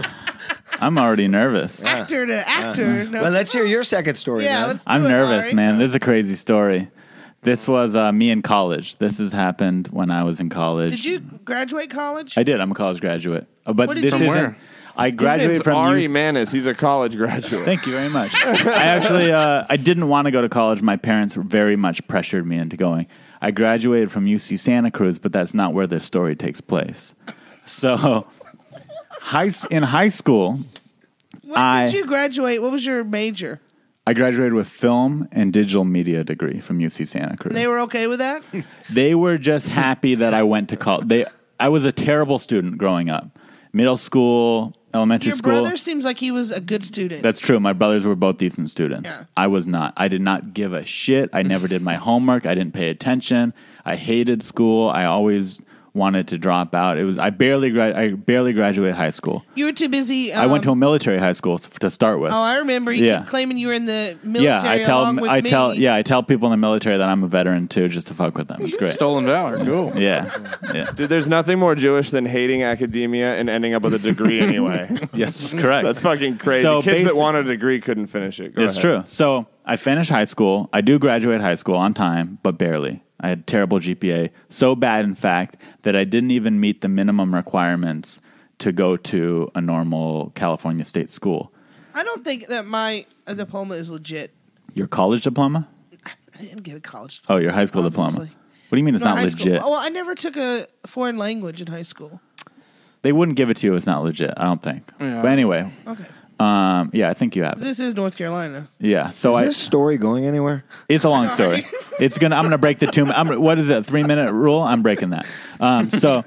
I'm already nervous. Actor to actor. No. Well, let's hear your second story. yeah, man. let's do I'm it, nervous, Ari. man. This is a crazy story. This was uh, me in college. This has happened when I was in college. Did you graduate college? I did. I'm a college graduate. Uh, but What did this you- From isn't. where? I His graduated name's from Ari U C Manis. He's a college graduate. Thank you very much. I actually, uh, I didn't want to go to college. My parents very much pressured me into going. I graduated from U C Santa Cruz, but that's not where this story takes place. So, high, in high school, When I did you graduate? What was your major? I graduated with film and digital media degree from U C Santa Cruz. And they were okay with that? They were just happy that I went to college. They, I was a terrible student growing up. Middle school, elementary Your school. brother seems like he was a good student. That's true. My brothers were both decent students. Yeah. I was not. I did not give a shit. I never did my homework. I didn't pay attention. I hated school. I always wanted to drop out. It was I barely gra- I barely graduated high school. You were too busy. Um, I went to a military high school f- to start with. Oh, I remember you Yeah. kept claiming you were in the military yeah, I tell along with I me. tell yeah, I tell people in the military that I'm a veteran too, just to fuck with them. It's great. Stolen valor. Cool. Yeah, yeah. Dude, there's nothing more Jewish than hating academia and ending up with a degree anyway. Yes, correct. That's fucking crazy. So Kids that basic- wanted a degree couldn't finish it. Go It's ahead. true. So I finished high school. I do graduate high school on time, but barely. I had terrible G P A. So bad, in fact, that I didn't even meet the minimum requirements to go to a normal California state school. I don't think that my uh, diploma is legit. Your college diploma? I didn't get a college Oh, diploma. your high school diploma. obviously. What do you mean it's No, not high school. legit? Oh, well, I never took a foreign language in high school. They wouldn't give it to you if it's not legit, I don't think. Yeah. But anyway, Okay. um, yeah, I think you have it. This is North Carolina. Yeah, so Is I, this story going anywhere? it's a long story. It's gonna. I'm gonna break the two. I'm, what is it? Three minute rule. I'm breaking that. Um, so,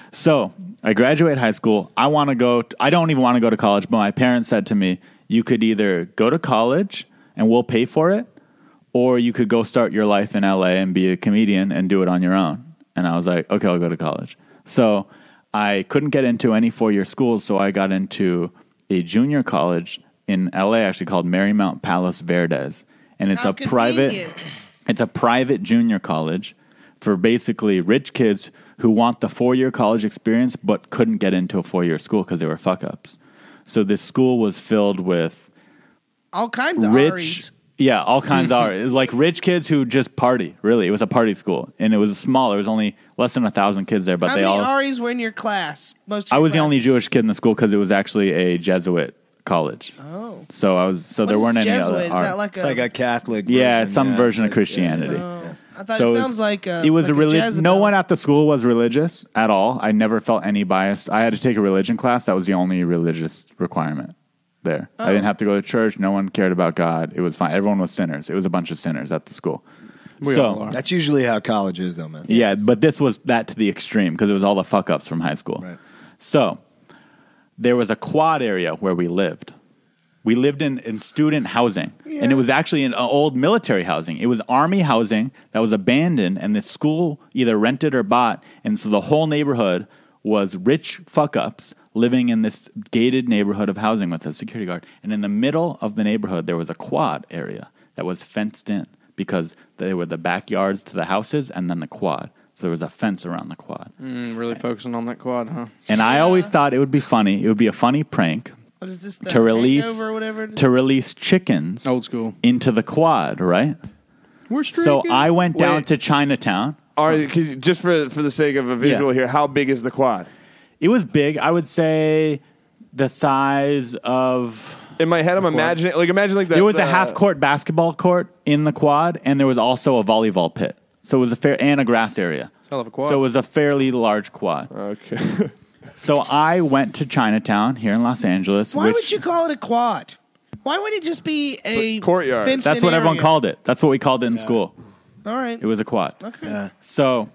so I graduate high school. I want to go. t- I don't even want to go to college. But my parents said to me, "You could either go to college and we'll pay for it, or you could go start your life in L A and be a comedian and do it on your own." And I was like, "Okay, I'll go to college." So I couldn't get into any four year schools, so I got into a junior college in L A, actually called Marymount Palos Verdes, and it's How a private. convenient. It's a private junior college for basically rich kids who want the four-year college experience but couldn't get into a four-year school because they were fuck-ups. So this school was filled with All kinds of rich, Aries. yeah, all kinds of Aries. Like rich kids who just party, really. It was a party school, and it was small. There was only less than a thousand kids there, but How they many all... Aries were in your class? Most. Of I your was the only classes? Jewish kid in the school because it was actually a Jesuit college. Oh. So I was. So What there is weren't any Jesuit? other Is Ar- that like It's a? like a Catholic. yeah, version. it's some Yeah, version it's of like- Christianity. Oh. I thought So it it's- sounds like a. It was like a religion. Jezebel. No one at the school was religious at all. I never felt any bias. I had to take a religion class. That was the only religious requirement there. I didn't have to go to church. No one cared about God. It was fine. Everyone was sinners. It was a bunch of sinners at the school. We so, all are. That's usually how college is, though, man. yeah, but this was that to the extreme because it was all the fuck ups from high school. Right. So there was a quad area where we lived. We lived in, in student housing, and it was actually an old military housing. It was army housing that was abandoned, and the school either rented or bought, and so the whole neighborhood was rich fuck-ups living in this gated neighborhood of housing with a security guard. And in the middle of the neighborhood, there was a quad area that was fenced in because they were the backyards to the houses and then the quad. So there was a fence around the quad. Mm, really focusing on that quad, huh? And I always thought it would be funny. It would be a funny prank What is this? The to release Hangover or whatever. it is? to release chickens Old school. into the quad, right? We're So I went down Wait. to Chinatown. Are you, could you- just for for the sake of a visual Yeah. here, how big is the quad? It was big. I would say the size of In my head, I'm imagining like imagine like the, there was the, a half court basketball court in the quad, and there was also a volleyball pit. So it was a fair and a grass area. Hell of a quad. So it was a fairly large quad. Okay. So I went to Chinatown here in Los Angeles. Why which, would you call it a quad? Why would it just be a courtyard. fenced That's in what everyone area? called it. That's what we called it in school. All right. It was a quad. Okay. Yeah. So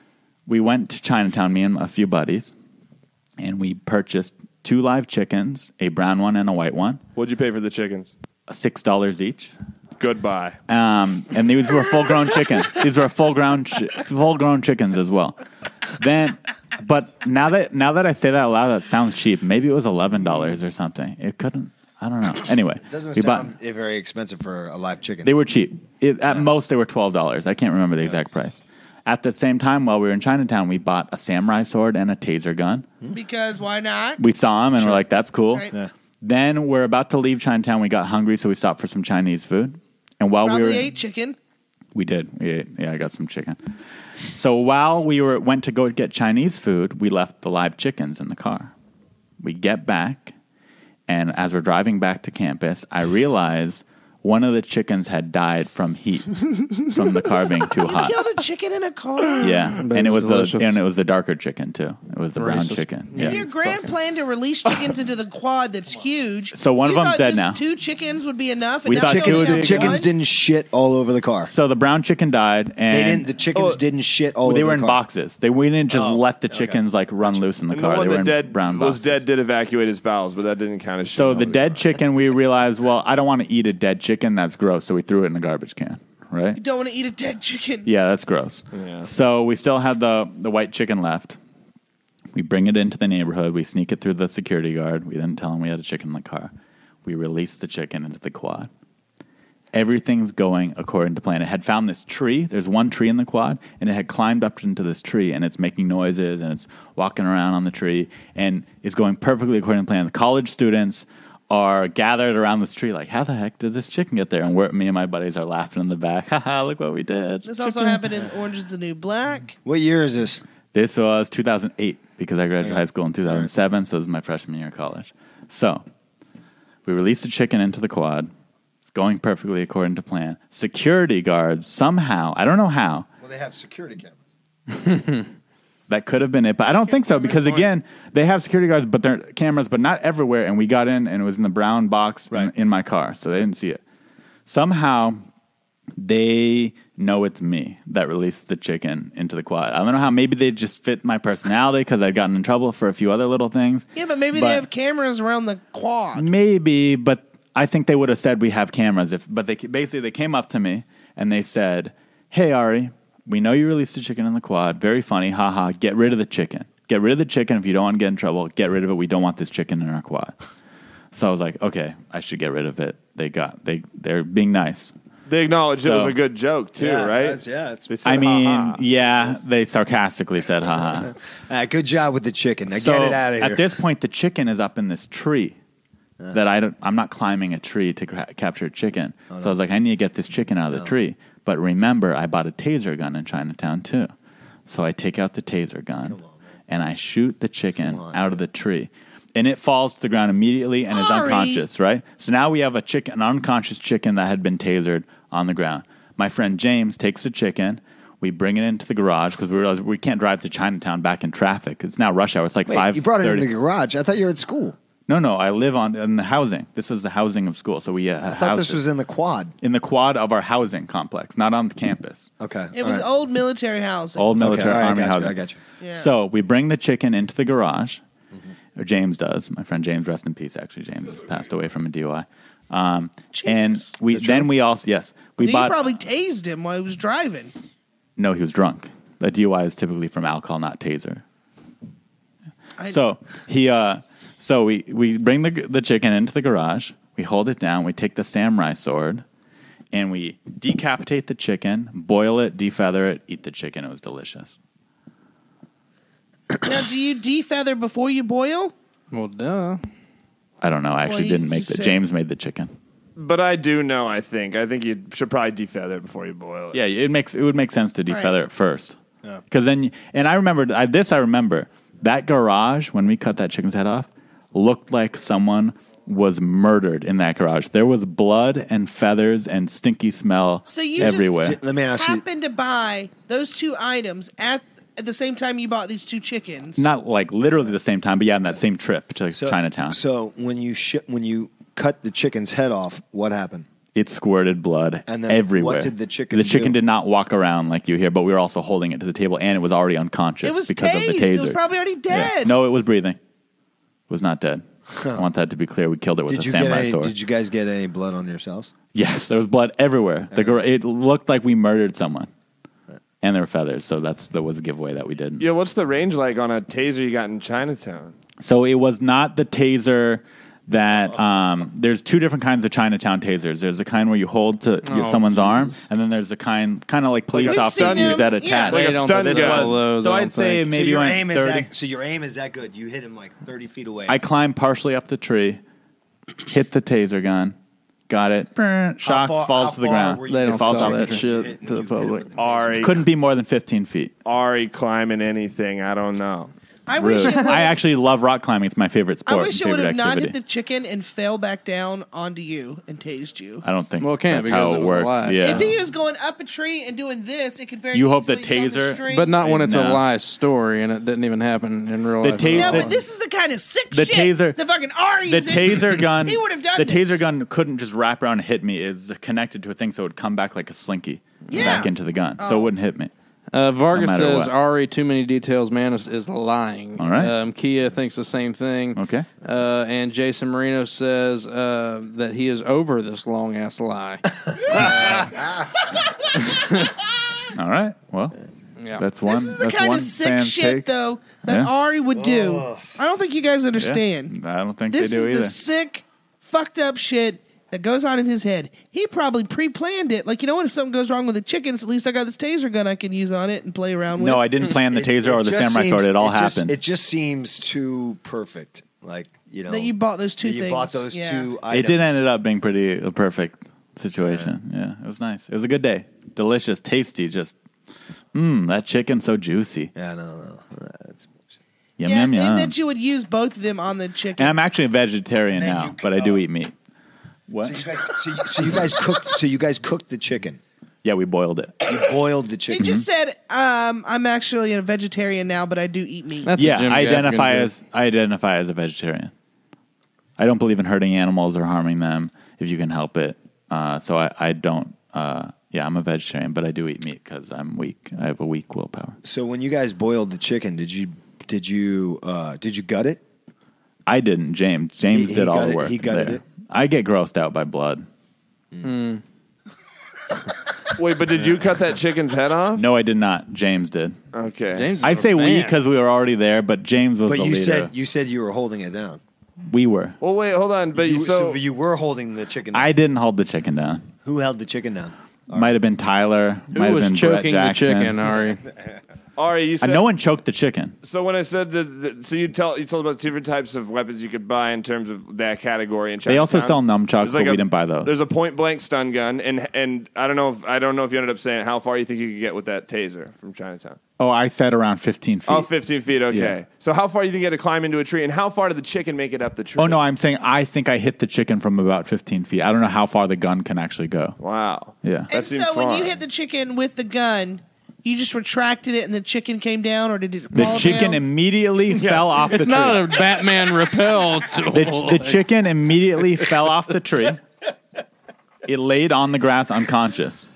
we went to Chinatown, me and a few buddies, and we purchased two live chickens, a brown one and a white one, What'd you pay for the chickens? six dollars each. Goodbye. Um, and these were full-grown chickens. These were full-grown, chi- full-grown chickens as well. Then, but now that now that I say that out loud, that sounds cheap. Maybe it was eleven dollars or something. It couldn't. I don't know. Anyway, It doesn't we bought- sound very expensive for a live chicken. They were cheap. It, at most, they were twelve dollars. I can't remember the exact price. At the same time, while we were in Chinatown, we bought a samurai sword and a taser gun. Because why not? We saw them and we're like, "That's cool." Right. Yeah. Then we're about to leave Chinatown. We got hungry, so we stopped for some Chinese food. And while Probably we were, ate chicken. we did. We ate, yeah, I got some chicken. So while we were went to go get Chinese food, we left the live chickens in the car. We get back, and as we're driving back to campus, I realize one of the chickens had died from heat, from the car being too hot. Killed a chicken in a car. Yeah, Bet and it it was was the delicious. and it was the darker chicken too. It was the brown Racist. chicken. And Yeah. your grand plan to release chickens into the quad that's huge. So one of you them's thought dead just now. Two chickens would be enough. And We now thought you two only of have the- Chickens one? didn't shit all over the car. So the brown chicken died, and They didn't. The chickens Oh, didn't shit all they over were the in car. boxes. They we didn't just Oh, let the okay. chickens like run loose in the And car. the one they were that in dead brown was boxes. dead did evacuate his bowels, but that didn't count as shit. So all the over dead car. chicken, we realized, well, I don't want to eat a dead chicken. That's gross. So we threw it in the garbage can. Right? You don't want to eat a dead chicken. Yeah, that's gross. Yeah. So we still had the the white chicken left. We bring it into the neighborhood. We sneak it through the security guard. We didn't tell him we had a chicken in the car. We released the chicken into the quad. Everything's going according to plan. It had found this tree. There's one tree in the quad, and it had climbed up into this tree, and it's making noises, and it's walking around on the tree, and it's going perfectly according to plan. The college students are gathered around this tree like, how the heck did this chicken get there? And we're, me and my buddies are laughing in the back. Haha, look what we did. This also happened in Orange is the New Black. What year is this? This was two thousand eight because I graduated high school in two thousand seven, so this was my freshman year of college. So we released the chicken into the quad. It's going perfectly according to plan. Security guards somehow, I don't know how, Well, they have security cameras. that could have been it, but I don't think so because, again, they have security guards, but they're cameras, but not everywhere. And we got in, and it was in the brown box in, Right. in my car, so they didn't see it. Somehow, they know it's me that released the chicken into the quad. I don't know how. Maybe they just fit my personality because I'd gotten in trouble for a few other little things. Yeah, but maybe But- they have cameras around the quad. Maybe, but I think they would have said we have cameras. If, but they basically they came up to me and they said, "Hey Ari, we know you released the chicken in the quad. Very funny, haha. Get rid of the chicken. Get rid of the chicken if you don't want to get in trouble. Get rid of it. We don't want this chicken in our quad." So I was like, "Okay, I should get rid of it." They got they they're being nice. They acknowledged it was So- a good joke too, Yeah, right? that's- yeah, it's- They said, I mean, "Ha ha." yeah, they sarcastically said, haha. All right, good job with the chicken. Now So get it out of here. at this point, the chicken is up in this tree that I don't, I'm not climbing a tree to cra- capture a chicken. Oh, So I was like, I need to get this chicken out of the tree. But remember, I bought a taser gun in Chinatown too. So I take out the taser gun and I shoot the chicken on, out of the tree. And it falls to the ground immediately and is Ari. unconscious, right? So now we have a chicken, an unconscious chicken that had been tasered on the ground. My friend James takes the chicken. We bring it into the garage because we realize we can't drive to Chinatown back in traffic. It's now rush hour. It's like Wait, five. you brought it into the garage. I thought you were at school. No, no, I live on in the housing. This was the housing of school, so we uh, I thought this was in the quad. in the quad of our housing complex, not on the campus. Okay. It was all right. old military housing. Old Okay, military all right, I army got you, housing. I got you. Yeah. So we bring the chicken into the garage, Mm-hmm. or James does. My friend James, rest in peace. Actually, James has passed away from a D U I. Um, and Jesus. we then we also yes we you bought. probably tased him while he was driving. No, he was drunk. A D U I is typically from alcohol, not taser. I- So he, uh, so we, we bring the the chicken into the garage. We hold it down. We take the samurai sword, and we decapitate the chicken, boil it, defeather it, eat the chicken. It was delicious. now, do you defeather before you boil? Well, duh. I don't know. I actually you didn't make the. said- James made the chicken. But I do know. I think. I think you should probably defeather it before you boil it. Yeah, it makes it would make sense to defeather Right. it first. Yeah. Because then, you- and I remember I, this. I remember that garage when we cut that chicken's head off looked like someone was murdered in that garage. There was blood and feathers and stinky smell So you everywhere. just Let me ask you. happened to buy those two items at, at the same time you bought these two chickens. Not like literally the same time, but yeah, on that same trip to So, Chinatown. So when you sh- when you cut the chicken's head off, what happened? It squirted blood And then everywhere. what did the chicken The chicken do? did not walk around like you hear, but we were also holding it to the table, and it was already unconscious It was because tased. of the taser. It was probably already Yeah. dead. No, it was breathing. It was not dead. I want that to be clear. We killed it with Did a you get samurai any, sword. Did you guys get any blood on yourselves? Yes, there was blood everywhere. The gar- it looked like we murdered someone, and there were feathers. So that's that was a giveaway that we did. Yeah. What's the range like on a taser you got in Chinatown? So it was not the taser that um, there's two different kinds of Chinatown tasers. There's the kind where you hold to your, Oh, someone's arm, and then there's the kind kind of like police Like a officers stun use gun? that Yeah. attach. Like a They don't stun sell gun. those, So I I'd don't say think. maybe so your went aim is thirty. that. So your aim is that good. You hit him like thirty feet away. I climbed partially up the tree, hit the taser gun, got it, brr, shocks, far- falls how to the far ground. were you- They It don't falls sell off that the tree. shit to the public. Ari, Couldn't be more than fifteen feet. Ari climbing anything. I don't know. I wish Rude. it would've- I actually love rock climbing. It's my favorite I sport. wish it favorite would have not activity. hit the chicken and fell back down onto you and tased you. I don't think Well, it can't that's because how it it was works. alive. Yeah. If he was going up a tree and doing this, it could very You hope the easily on taser- string- But not when it's a No. lie story and it didn't even happen in real The life. ta- No, the- but this is the kind of sick the shit. taser- the fucking Ari. the is in. taser gun. He would have done the this. taser gun couldn't just wrap around and hit me. It's connected to a thing, so it would come back like a slinky Yeah. back into the gun, so Oh. it wouldn't hit me. Uh, Vargas No matter says what. Ari, too many details, man, is, is lying. All right. Um, Kia thinks the same thing. Okay. Uh, and Jason Marino says uh, that he is over this long ass lie. All right. Well, Yeah. that's one. This is the that's kind one of sick fan's shit, take. though, that Yeah. Ari would do. I don't think you guys Yeah. understand. I don't think This they do is either. the sick, fucked up shit that goes on in his head. He probably pre-planned it. Like, you know what? If something goes wrong with the chickens, at least I got this taser gun I can use on it and play around with. No, I didn't plan the It- taser it or the just samurai seems- sword. It all just- happened. It just seems too perfect. Like, you know. That you bought those two that you things. bought those Yeah. two It items. did end up being pretty a perfect situation. Yeah. It was nice. It was a good day. Delicious, tasty. Just, mmm, that chicken so juicy. Yeah, no, no. That's, Yum yeah, yum and yum. that you would use both of them on the chicken. And I'm actually a vegetarian And then now, you- but I do oh. eat meat. What? so you guys, so you, so you guys cooked. So you guys cooked the chicken. Yeah, we boiled it. You boiled the He chicken. just said, um, "I'm actually a vegetarian now, but I do eat meat." That's a Yeah, Jim I identify Gaffigan as I identify as a vegetarian. I don't believe in hurting animals or harming them if you can help it. Uh, so I, I don't. Uh, yeah, I'm a vegetarian, but I do eat meat because I'm weak. I have a weak willpower. So when you guys boiled the chicken, did you did you uh, did you gut it? I didn't. James. James He- he did all the gutted- work. he gutted there. it? I get grossed out by blood. Wait, but did you cut that chicken's head off? No, I did not. James did. Okay. James is I a say we man. because we were already there, but James was But the you leader. said you said you were holding it down. we were. Well, wait, hold on. But You, you, so, so, you were holding the chicken. Down. I didn't hold the chicken down. Who held the chicken down? Might have been Tyler. Who might have was been Brett choking the Jackson. chicken, Ari? Ari, you Uh, said no one choked the chicken. So when I said that, that so you tell you told about two different types of weapons you could buy in terms of that category in Chinatown. They also sell nunchucks, There's but like we a- didn't buy those. There's a point blank stun gun, and and I don't know if I don't know if you ended up saying how far you think you could get with that taser from Chinatown. Oh, I said around fifteen feet. Oh, fifteen feet. Okay. Yeah. So how far do you think you had to climb into a tree, and how far did the chicken make it up the tree? Oh, no, I'm saying I think I hit the chicken from about fifteen feet. I don't know how far the gun can actually go. Wow. Yeah. That and seems so when far. you hit the chicken with the gun, you just retracted it and the chicken came down, or did it The fall chicken down? immediately fell off the It's tree. not a Batman repel tool. the, the chicken immediately fell off the tree. It laid on the grass unconscious.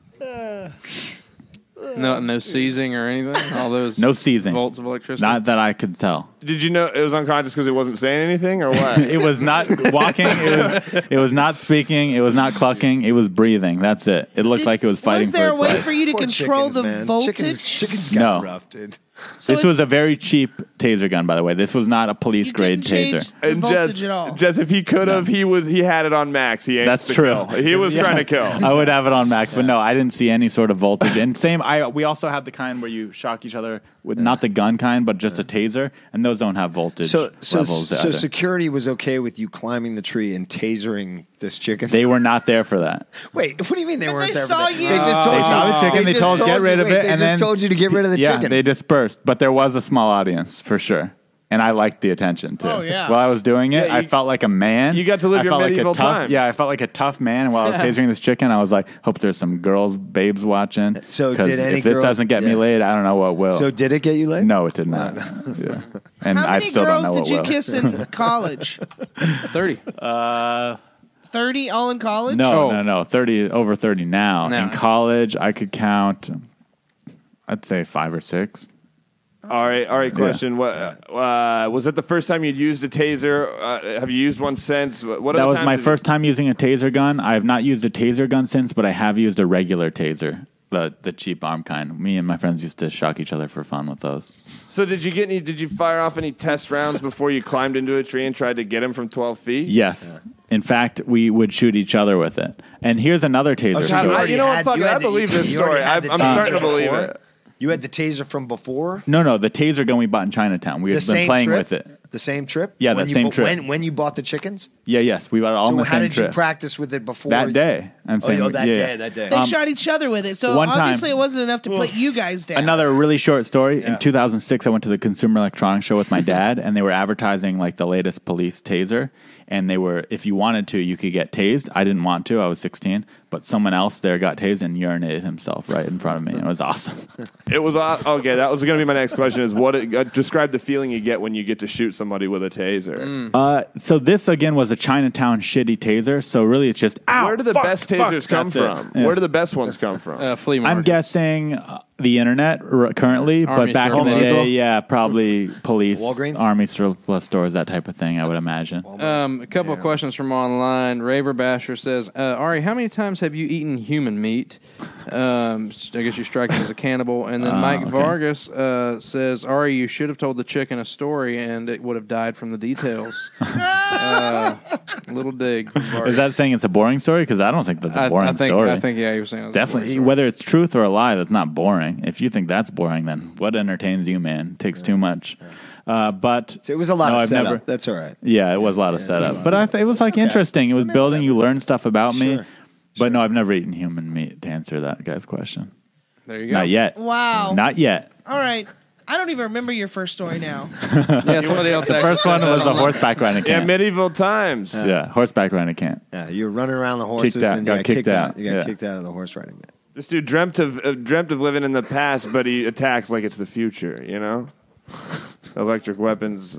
No, no seizing or anything. All those No seizing. volts of electricity. Not that I could tell. Did you know it was unconscious because it wasn't saying anything, or what? It was not walking. It was, it was not speaking. It was not clucking. It was breathing. That's it. It looked Did- like it was fighting Was there for a its way life. for you to Poor control chickens, the man. voltage? Chickens, chickens got No. rough, dude. So This was it's- a very cheap taser gun, by the way. This was not a police you grade didn't change taser. the And voltage Jess, at all. Jess, if he could have, he was he had it on max. He aimed That's to true. kill. He was Yeah. trying to kill. I would have it on max, but no, I didn't see any sort of voltage. And same, I we also have the kind where you shock each other with not the gun kind, but just a taser, and those don't have voltage So, so, levels. so either. security was okay with you climbing the tree and tasering this chicken. They were not there for that. Wait, what do you mean they But weren't they there? for saw that? you. They just told They you. saw the chicken. They just told get you- rid of wait, it, They and just then told you to get rid of the yeah, chicken. they dispersed, but there was a small audience for sure. And I liked the attention too. Oh, yeah. While I was doing it, Yeah, I you- felt like a man. you got to live I your felt like a medieval tough, times. Yeah, I felt like a tough man. And while I was tasering this chicken, I was like, hope there's some girls, babes watching. So 'Cause did any if this girls- doesn't get me yeah. laid, I don't know what will. So did it get you laid? no, it did not. yeah. And How I many still girls don't know did what you will. kiss in college? thirty. Thirty all in college? No, Oh. no, no. Thirty over thirty now. No. In college, I could count. I'd say five or six. All right, all right. Question: What uh, was that the first time you'd used a taser? Uh, have you used one since? What That other was times my did- first time using a taser gun. I have not used a taser gun since, but I have used a regular taser, the the cheap arm kind. Me and my friends used to shock each other for fun with those. So did you get any? Did you fire off any test rounds before you climbed into a tree and tried to get him from twelve feet? Yes. In fact, we would shoot each other with it. And here's another taser Oh, so How- you story. I- already you know what? had- Fuck you it. had I the- believe this you already story. had I'm, the I'm taser starting to believe before? it. You had the taser from before? No, no, the taser gun we bought in Chinatown. We The had been same playing trip? with it. The same trip? Yeah, when that you same bu- trip. When, when you bought the chickens? Yeah, yes, we got it all So on the how same did trip. you practice with it before? that day? I'm Oh, saying oh, that yeah, day, yeah. that day. They Um, shot each other with it, so one time- obviously it wasn't enough to put you guys down. Another really short story. Yeah. In two thousand six, I went to the Consumer Electronics Show with my dad, and they were advertising like the latest police taser. And they were, if you wanted to, you could get tased. I didn't want to. I was sixteen, but someone else there got tased and urinated himself right in front of me. It was awesome. It was aw- okay. That was going to be my next question. Is what it, uh, describe the feeling you get when you get to shoot somebody with a taser. Uh, so this again was a Chinatown shitty taser. So really, it's just ow. Where do the fuck, best fuck, tasers come that's it. from? Yeah. Where do the best ones come from? Uh, flea market. I'm guessing uh, the internet r- currently, Army but back in the surplus. day, yeah, probably police, Walgreens? army surplus stores, that type of thing. I would imagine. Um, a couple of questions from online. Raver Basher says, uh, Ari, how many times have you eaten human meat? Um, I guess you strike it as a cannibal. And then Uh, Mike okay. Vargas uh, says, Ari, you should have told the chicken a story and it would have died from the details. uh, little dig. Vargas. Is that saying it's a boring story? Because I don't think that's a I, boring I think, story. I think, yeah, you were saying it was a Definitely, boring story. whether it's truth or a lie, that's not boring. If you think that's boring, then what entertains you, man? It takes too much. Uh, but So it was a lot no, of I've setup. never- That's all right. Yeah, it was a lot of setup, but I th- it was like interesting. It was building. You learn stuff about me. Sure. But no, I've never eaten human meat. To answer that guy's question, There you go. not yet. Wow. Not yet. All right. I don't even remember your first story now. Yeah, somebody else. The first one was the horseback riding Yeah, camp. medieval times. Yeah, horseback riding camp. Yeah, you were running around the horses out, and you got got kicked kicked out. out. You got Yeah. kicked out of the horse riding. Man. This dude dreamt of uh, dreamt of living in the past, but he attacks like it's the future. You know, electric weapons.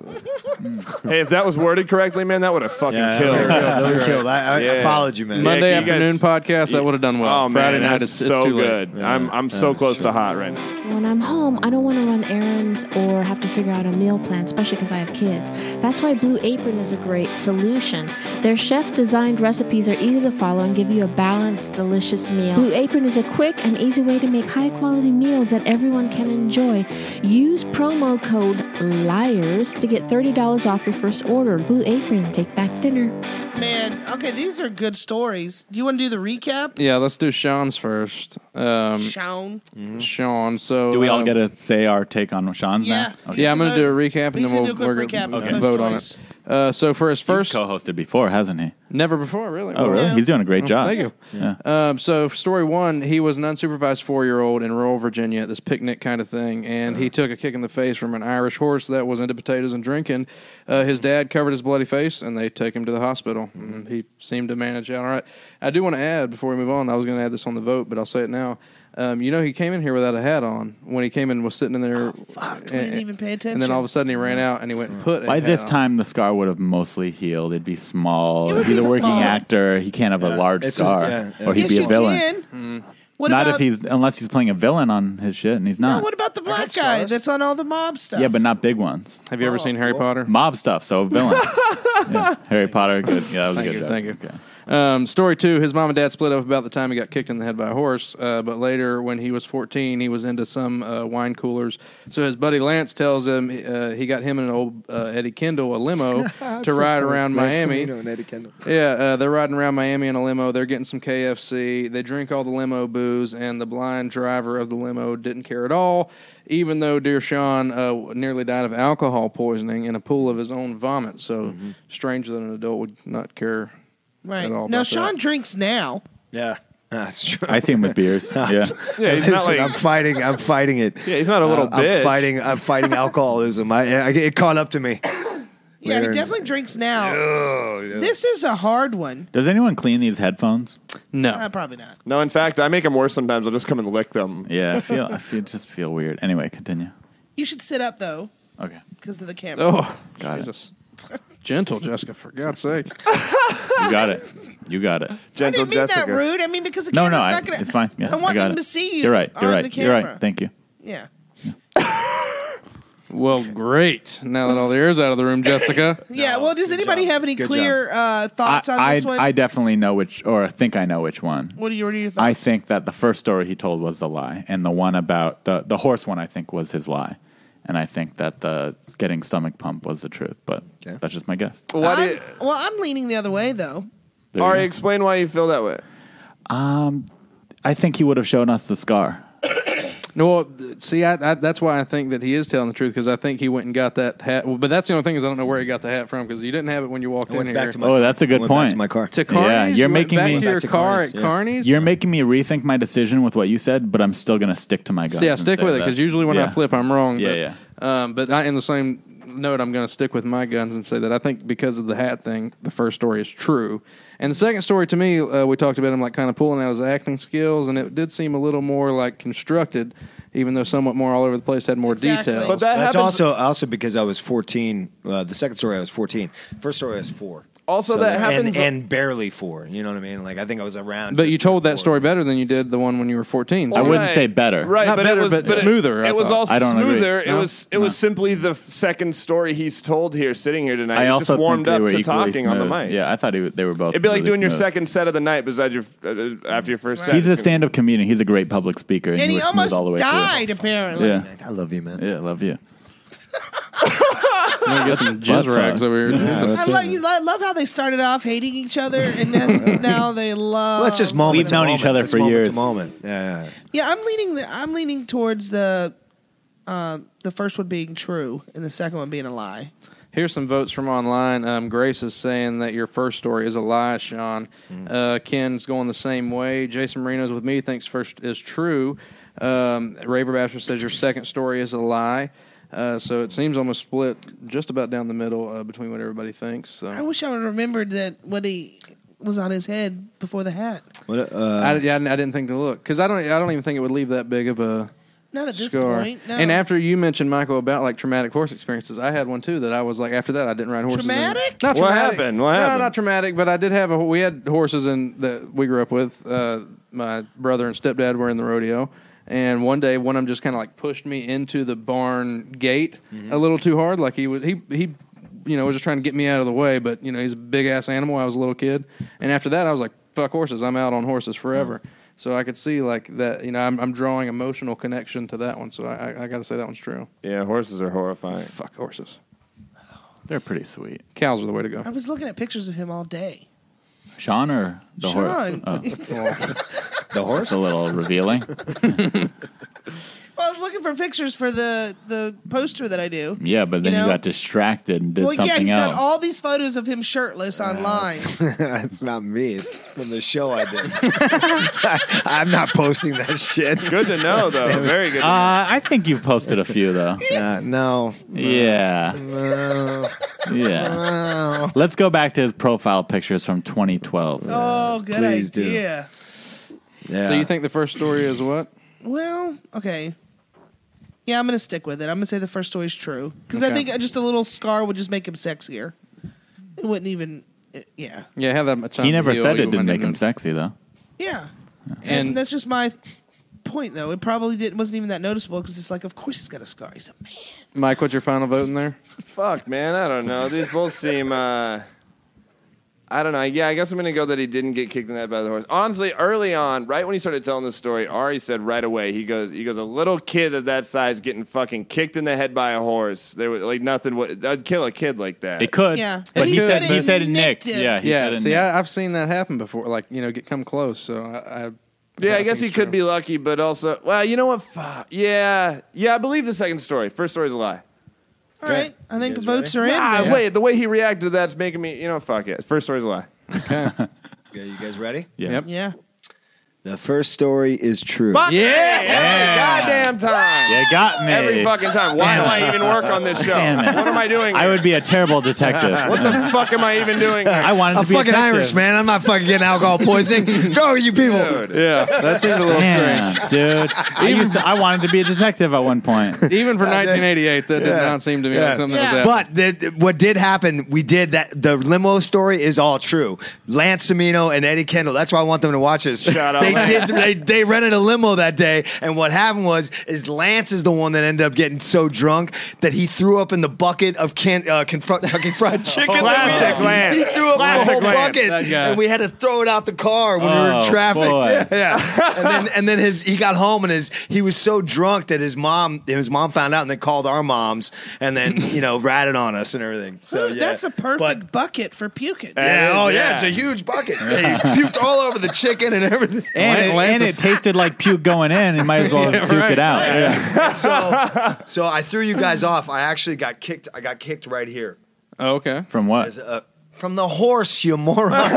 Hey, if that was worded correctly, man, that would have fucking Yeah, killed. that would've killed. That would've killed. I, I, I Yeah. followed you, man. Yeah, Monday you guys- afternoon podcast, that would have done well. Oh man, Friday night, that's it's, so it's too late. good. I'm I'm so close to hot right now. When I'm home, I don't want to run errands or have to figure out a meal plan, especially because I have kids. That's why Blue Apron is a great solution. Their chef-designed recipes are easy to follow and give you a balanced, delicious meal. Blue Apron is a quick and easy way to make high-quality meals that everyone can enjoy. Use promo code LIARS to get thirty dollars off your first order. Blue Apron, take back dinner. Man, okay, these are good stories. Do you want to do the recap? Yeah, let's do Sean's first. Um, Sean? Sean. So Do we all um, get to say our take on Sean's Yeah. now? Yeah, I'm going to do a Vote. recap and Please then do we'll a quick we're recap gonna of Okay. the vote on stories. it. Uh, so for his First, first, co-hosted before, hasn't he? never before, really. Oh, really? Yeah. He's doing a great job. Thank you. Yeah. Um, so story one, he was an unsupervised four-year-old in rural Virginia at this picnic kind of thing, and he took a kick in the face from an Irish horse that was into potatoes and drinking. Uh, his dad covered his bloody face, and they take him to the hospital. And he seemed to manage it all right. I do want to add, before we move on, I was going to add this on the vote, but I'll say it now. Um, you know, he came in here without a hat on. When he came in, was sitting in there. Fuck, we didn't even pay attention. And then all of a sudden he ran out and he went and put a By hat this on. time, the scar would have mostly healed. It'd be small. It would He's be a working small. actor. He can't have a large It's just- scar, yeah, yeah. or he'd yes, be a you villain. can. What Not about, if he's unless he's playing a villain on his shit, and he's No, not. what about the black got guy scars. that's on all the mob stuff? yeah, but not big ones. Have you ever seen Harry Potter? Mob stuff. So a villain. Yeah. Harry Potter. Good. Yeah, that was Thank a good you, job. thank you. Okay. Um, story two, his mom and dad split up about the time he got kicked in the head by a horse. Uh, but later, when he was fourteen, he was into some uh, wine coolers. So his buddy Lance tells him uh, he got him and an old uh, Eddie Kendall a limo to ride around Miami. Yeah, uh, they're riding around Miami in a limo. They're getting some K F C. They drink all the limo booze, and the blind driver of the limo didn't care at all, even though dear Sean uh, nearly died of alcohol poisoning in a pool of his own vomit. So Mm-hmm. strange that an adult would not care. Right. at all Now, about Sean that. drinks now. Yeah, that's true. I see him with beers. Yeah. Yeah, he's Listen, not like I'm fighting. I'm fighting it. yeah, he's not a little Uh, I'm bitch. fighting. I'm fighting alcoholism. I, I it caught up to me. Yeah, he Later. definitely drinks now. Oh, yeah. This is a hard one. Does anyone clean these headphones? No. Uh, probably not. No, in fact, I make them worse sometimes. I'll just come and lick them. Yeah, I feel. I feel just feel weird. Anyway, continue. You should sit up, though, Okay. because of the camera. Oh, Got it. Jesus. Gentle, Jessica, for God's sake. You got it. You got it. I Gentle didn't mean Jessica. that rude. I mean, because the No, camera's no, I, not going to... it's fine. Yeah, I want got them it. to see you You're right. You're on right. the You're camera. right. Thank you. Yeah. Well, great. Now that all the air's out of the room, Jessica. Yeah, well, does anybody job. have any Good clear uh, thoughts I, on I, this one? I definitely know which, or think I know which one. what, are your, what are your I thoughts? think that the first story he told was the lie, and the one about the the horse one I think was his lie, and I think that the getting stomach pump was the truth. But Okay. that's just my guess. Why do I'm, you, well, I'm leaning the other way, though. There you Ari, go. explain why you feel that way. Um, I think he would have shown us the scar. No, see, I, I, that's why I think that he is telling the truth because I think he went and got that hat. Well, but that's the only thing is I don't know where he got the hat from because you didn't have it when you walked I went in back here. to my Oh, that's a good I went point. Back to my car. To Carney's? Yeah, you're You went making back me- to your Back to car Carney's, at yeah. Carney's. You're making me rethink my decision with what you said, but I'm still going to stick to my guns. See, I and stick say with it because that's- usually when I yeah. flip, I'm wrong. Yeah, but, Um, but I, in the same note, I'm going to stick with my guns and say that I think because of the hat thing, the first story is true. And the second story, to me, uh, we talked about him like kind of pulling out his acting skills, and it did seem a little more like constructed, even though somewhat more all over the place, had more Exactly. details. But that That's happens. also also because I was fourteen. Uh, the second story I was fourteen. First story I was four. Also, that and- happens- and, barely four. You know what I mean? Like I think I was around. But just you told that four. story better than you did the one when you were fourteen. I wouldn't say better. Right, Not but better, it was but but it- smoother, It, I was thought. also I don't agree. smoother. It No? was it was simply the f- second story he's told here, sitting here tonight. I He's also just warmed think they up were to equally talking on the smooth. mic. Yeah, I thought he, they were both. It'd be like really doing your smooth. second set of the night besides your uh, after your first set. He's a It's gonna- stand-up comedian. He's a great public speaker, and, And he he was smooth almost all the way died, through. apparently. Yeah, I love you, man. yeah, love you. I'm gonna get some jizz butt rags fuck. over here. I love, you lo- love how they started off hating each other, and then now they love. Well, it's just moment. We've to known moment. each other It's for moment years. To moment. Yeah, yeah. Yeah, I'm leaning. The, I'm leaning towards the uh, the first one being true and the second one being a lie. Here's some votes from online. Um, Grace is saying that your first story is a lie, Sean. Uh, Ken's going the same way. Jason Marino's with me, thinks first is true. Um, Raver Bastard says your second story is a lie. Uh, so it seems almost split just about down the middle uh, between what everybody thinks. So. I wish I would have remembered that what he was on his head before the hat. What, uh, I, yeah, I didn't think to look because I don't. I don't even think it would leave that big of a Not at this scar. point. No. And after you mentioned Michael about like traumatic horse experiences, I had one too that I was like after that I didn't ride horses. in- Traumatic? Not What traumatic. happened? What no, happened? not traumatic. But I did have a. We had horses in that we grew up with. Uh, my brother and stepdad were in the rodeo. And one day, one of them just kind of like pushed me into the barn gate a little too hard. Like he was, he he, you know, was just trying to get me out of the way. But you know, he's a big ass animal. I was a little kid, and after that, I was like, "Fuck horses! I'm out on horses forever." So I could see like that. You know, I'm, I'm drawing emotional connection to that one. So I, I, I got to say that one's true. Yeah, horses are horrifying. Fuck horses. They're pretty sweet. Cows are the way to go. I was looking at pictures of him all day. Sean or the horse? Sean. Oh, the horse? it's a little revealing. Well, I was looking for pictures for the, the poster that I do. Yeah, but then You you, know? got distracted and did Well, yeah, something he's else. got all these photos of him shirtless online. It's not me. It's from the show I did. I, I'm not posting that shit. Good to know, though. Very good. To know. uh, I think you've posted a few though. Uh, no. Yeah, No. yeah. No. Let's go back to his profile pictures from twenty twelve. Oh, good Please do. idea. Yeah. So you think the first story is what? Well, okay. Yeah, I'm going to stick with it. I'm going to say the first story is true. Because I Okay. think just a little scar would just make him sexier. It wouldn't even, it- yeah. Yeah, have that much time. He to never heal, said even it didn't when I make him noticed. sexy though. Yeah. And, And- that's just my point, though. It probably didn't, wasn't even that noticeable because it's like, of course he's got a scar. He's a man. Mike, what's your final vote in there? Fuck, man. I don't know. These both seem. Uh, I don't know. Yeah, I guess I'm gonna go that he didn't get kicked in the head by the horse. Honestly, early on, right when he started telling this story, Ari said right away. He goes, he goes, a little kid of that size getting fucking kicked in the head by a horse. There was like nothing would I'd kill a kid like that. It could. Yeah. But And he he said said he it said it nicked nicked. him. Yeah, he Yeah, said it see, nicked. I, I've seen that happen before. Like, you know, get come close. So I, I Yeah, I I guess think he it's could true. be lucky, but also, well, you know what? Fuck. Yeah, yeah. I believe the second story. First story's a lie. All right. I think the guys votes ready? are in. Ah, there. wait. The way he reacted to that's making me, you know, fuck it. First story's a lie. okay. Yeah, you guys ready? Yeah. Yep. Yeah. The first story is true. Fuck Yeah. every goddamn time. You got me. Every fucking time. Why do I even work on this show? Damn it. What am I doing? I here? would be a terrible detective. What the fuck am I even doing? Here? I wanted I'm to be a fucking detective. Irish, man. I'm not fucking getting alcohol poisoning. What's wrong with you people? Dude. Yeah, that seemed a little Damn, strange. dude. I used to, I wanted to be a detective at one point. Even for nineteen eighty-eight, that did Yeah. not seem to me Yeah. like something Yeah. that was happening. But the, what did happen, we did that. The limo story is all true. Lance Samino and Eddie Kendall. That's why I want them to watch this. Shout out, they Lance. did. They, they rented a limo that day, and what happened was, is Lance is the one that ended up getting so drunk that he threw up in the bucket of can, uh, Kentucky Fried Chicken. that we Classic had. Lance. He threw up Classic the whole Lance. bucket, That guy. and we had to throw it out the car when we were in Oh, traffic. boy. Yeah, yeah. and then and then his he got home and his he was so drunk that his mom his mom found out and then called our moms and then you know ratted on us and everything. So Ooh, yeah, That's a perfect But, bucket for puking. yeah, That is, oh yeah, yeah. it's a huge bucket. He puked all over the chicken and everything. And, Lance- it, and it tasted like puke going in. You might as well Yeah, puke right. it out. Yeah. so, so I threw you guys off. I actually got kicked. I got kicked right here. Oh, okay. From what? As a, from the horse, you moron.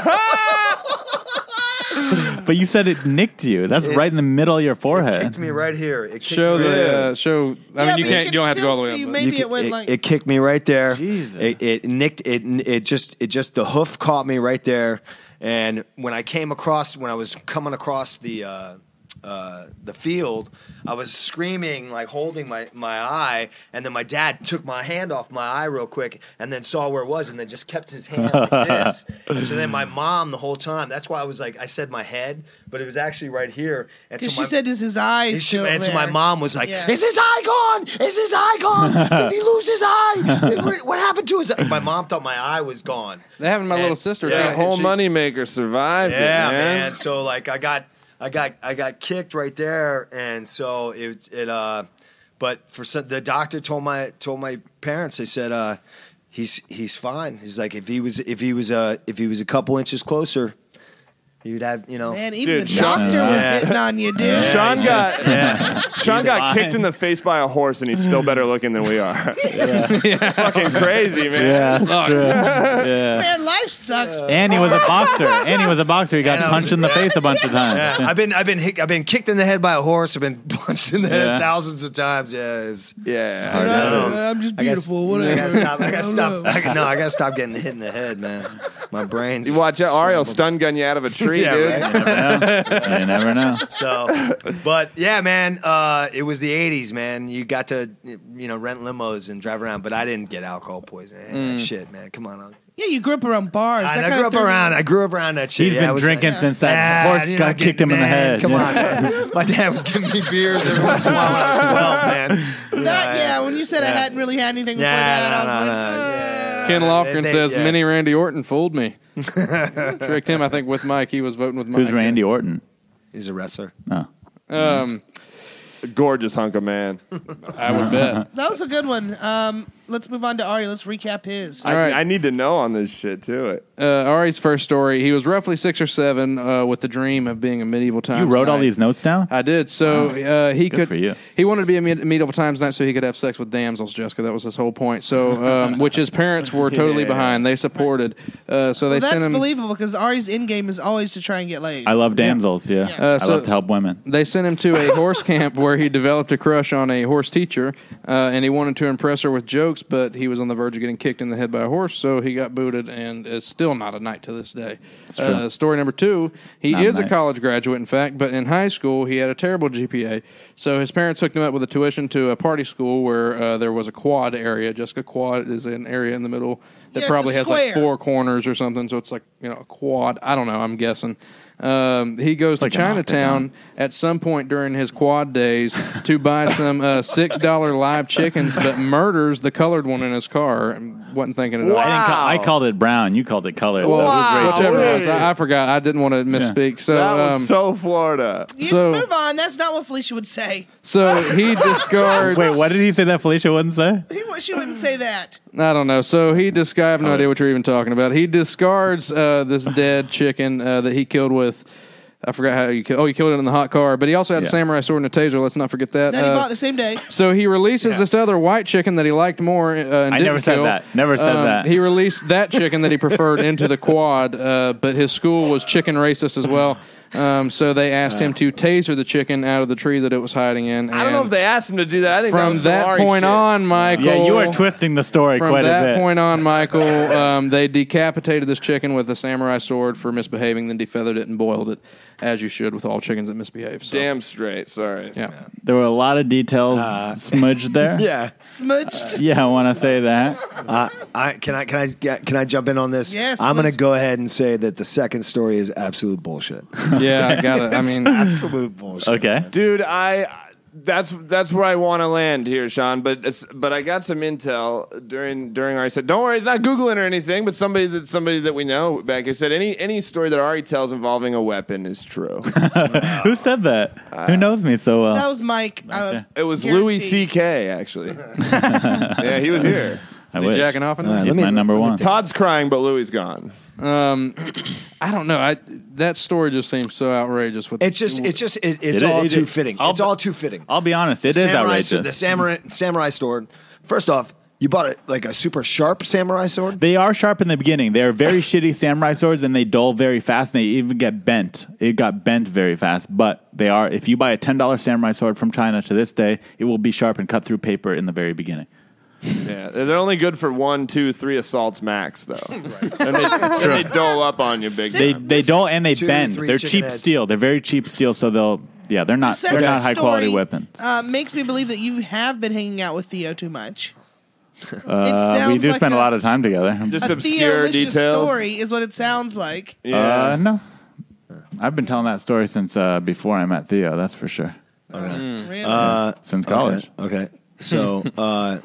But you said it nicked you. That's It- right in the middle of your It forehead. kicked me right here. It kicked Show me right the here. uh, show. I Yeah, mean, you but can't. You can don't have to go all the still way see up. but- maybe You it ca- went it, like- it kicked me right there. Jesus. It, it nicked it. It just it just the hoof caught me right there. And when I came across, when I was coming across the uh, uh, the field, I was screaming, like holding my, my eye, and then my dad took my hand off my eye real quick, and then saw where it was, and then just kept his hand like this. And so then my mom the whole time. That's why I was like, I said my head, but it was actually right here. And so Because she my, said, "Is his eyes?" and, she, still and so my there?" mom was like, Yeah. "Is his eye gone? Is his eye gone? Did he lose his eye? What happened to his eye?" My mom thought my eye was gone. That happened to my And- little sister. yeah, She- The whole she- moneymaker survived Yeah, it, man. man. So like, I got, I got, I got kicked right there, and so it, it, uh, but for some, the doctor told my told my parents. They said, uh, he's he's fine. He's like, if he was if he was uh if he was a couple inches closer, you'd have you know. Man, even Dude, the doctor Sean- was Yeah. hitting on you, dude. Sean got Sean got fine. kicked in the face by a horse, and he's still better looking than we are. Fucking crazy, man. Yeah, that's true. Yeah. Man, life sucks. And he was a boxer. And he was a boxer. He got And I punched was- in the face a bunch of times. Yeah, I've been I've been hit, I've been kicked in the head by a horse. I've been punched in the head Yeah. thousands of times. Yeah, it was, Yeah. I don't know. I'm just I guess- beautiful. I whatever. gotta stop. I gotta don't stop. know. I gotta, no, I gotta stop getting hit in the head, man. My brain's. You watch out, Ariel stun gun you out of a tree, Yeah, dude. right. You never know. So, but yeah, man, uh, it was the eighties, man. You got to, you know, rent limos and drive around, but I didn't get alcohol poisoning. Mm. That shit, man. Come on. Yeah, you grew up around bars. I, That I kinda grew up thing- around. I grew up around that shit. He's Yeah, I been was drinking like, since that "Ah, horse you're got not kicked getting- him in the man, head. Come Yeah. on, man. My dad was giving me beers every once in a while when I was twelve, man. Not, yeah, when you said I Yeah. hadn't really had anything before Yeah, that, no, I was no, like, no, uh, yeah. Ken Lofgren They- says yeah. mini Randy Orton fooled me. Tricked him. I think with Mike, he was voting with Mike. Who's Randy Orton? He's a wrestler. No. Um, Gorgeous hunk of man. I would bet. that was a good one. Um, let's move on to Ari. Let's recap his. All right. I, I need to know on this shit too. Uh, Ari's first story. He was roughly six or seven uh, with the dream of being a medieval times. You wrote all knight. these notes down? I did. So uh, he Good could. for you. He wanted to be a med- medieval times knight so he could have sex with damsels, Jessica. That was his whole point. So, um, which his parents were totally Yeah. behind. They supported. Uh, so they Well, sent that's him. believable because Ari's end game is always to try and get laid. I love damsels, yeah. Yeah. Uh, I so- love to help women. They sent him to a horse camp where he developed a crush on a horse teacher, uh, and he wanted to impress her with jokes, but he was on the verge of getting kicked in the head by a horse, so he got booted and is still not a knight to this day. Uh, story number two, he Not a is a knight. college graduate, in fact, but in high school he had a terrible G P A, so his parents hooked him up with a tuition to a party school where uh, there was a quad area. Jessica, quad is an area in the middle that Yeah, it's a probably has like square. four corners or something, so it's like, you know, a quad. I don't know, I'm guessing. Um, he goes like to an Chinatown at some point during his quad days to buy some uh, six dollar live chickens, but murders the colored one in his car. And wasn't thinking at all. Wow. I, didn't ca- I called it brown. You called it colored. Well, Wow. whichever it was, Wait. I, I forgot. I didn't want to misspeak. So, That was um, so Florida. You so- move on. That's not what Felicia would say. so he discards. Wait, what did he say that Felicia wouldn't say? He, wa- she wouldn't say that. I don't know. So he dis- I have no idea what you're even talking about. He discards uh, this dead chicken uh, that he killed with. I forgot how you killed. Oh, he killed it in the hot car. But he also had Yeah. a samurai sword and a taser. Let's not forget that. That he Uh, bought the same day. So he releases this other white chicken that he liked more. Uh, and I didn't never said kill. that. Never said Um, that. He released that chicken that he preferred into the quad, uh, but his school was chicken racist as well. Um, so they asked him to taser the chicken out of the tree that it was hiding in. I don't know and if they asked him to do that. I think that From was that Solari point shit. on, Michael. Yeah, you are twisting the story From quite a that bit. point on, Michael, um, they decapitated this chicken with a samurai sword for misbehaving, then defeathered it and boiled it, as you should with all chickens that misbehave. So, Damn straight. Sorry. yeah. There were a lot of details Uh, smudged there. Yeah. Smudged. Yeah, I want to say that. Uh, I can I can I get- can I jump in on this? Yes, I'm going please. to go ahead and say that the second story is absolute bullshit. Yeah, I got it. I mean, absolute bullshit. Okay. Dude, I that's that's where I want to land here, Sean. But it's- but I got some intel during during Ari said, don't worry, it's not Googling or anything. But somebody that somebody that we know back here said any any story that Ari tells involving a weapon is true. Who said that? Who knows me so well? That was Mike. Uh, It was guarantee. Louis C K actually. Yeah, he was here. I Is he wish. jacking off in All right, there? He's let me- my number let me one. Todd's crying, but Louis gone. Um, I don't know. I that story just seems so outrageous. With It's just, it's just, it, it's It- all it- too it- fitting. I'll it's be- all too fitting. I'll be honest, it is samurai, outrageous. The samurai, samurai sword. First off, you bought it like a super sharp samurai sword. They are sharp in the beginning. They're very shitty samurai swords, and they dull very fast. And they even get bent. It got bent very fast. But they are. If you buy a ten dollar samurai sword from China to this day, it will be sharp and cut through paper in the very beginning. Yeah, they're only good for one, two, three assaults max, though. And they, and they dole up on you big. They time. they dull and they Two, bend. three They're chicken cheap heads. steel. They're very cheap steel. So they'll yeah they're not The they're second not high quality story, weapons. Uh, makes me believe that you have been hanging out with Theo too much. it Uh, sounds we do like spend a, lot of time together. Just a obscure Theo-licious details. story is what it sounds like. Yeah. Uh, no, I've been telling that story since uh, before I met Theo. That's for sure. Really? Uh, Since college. Okay. okay. So, uh,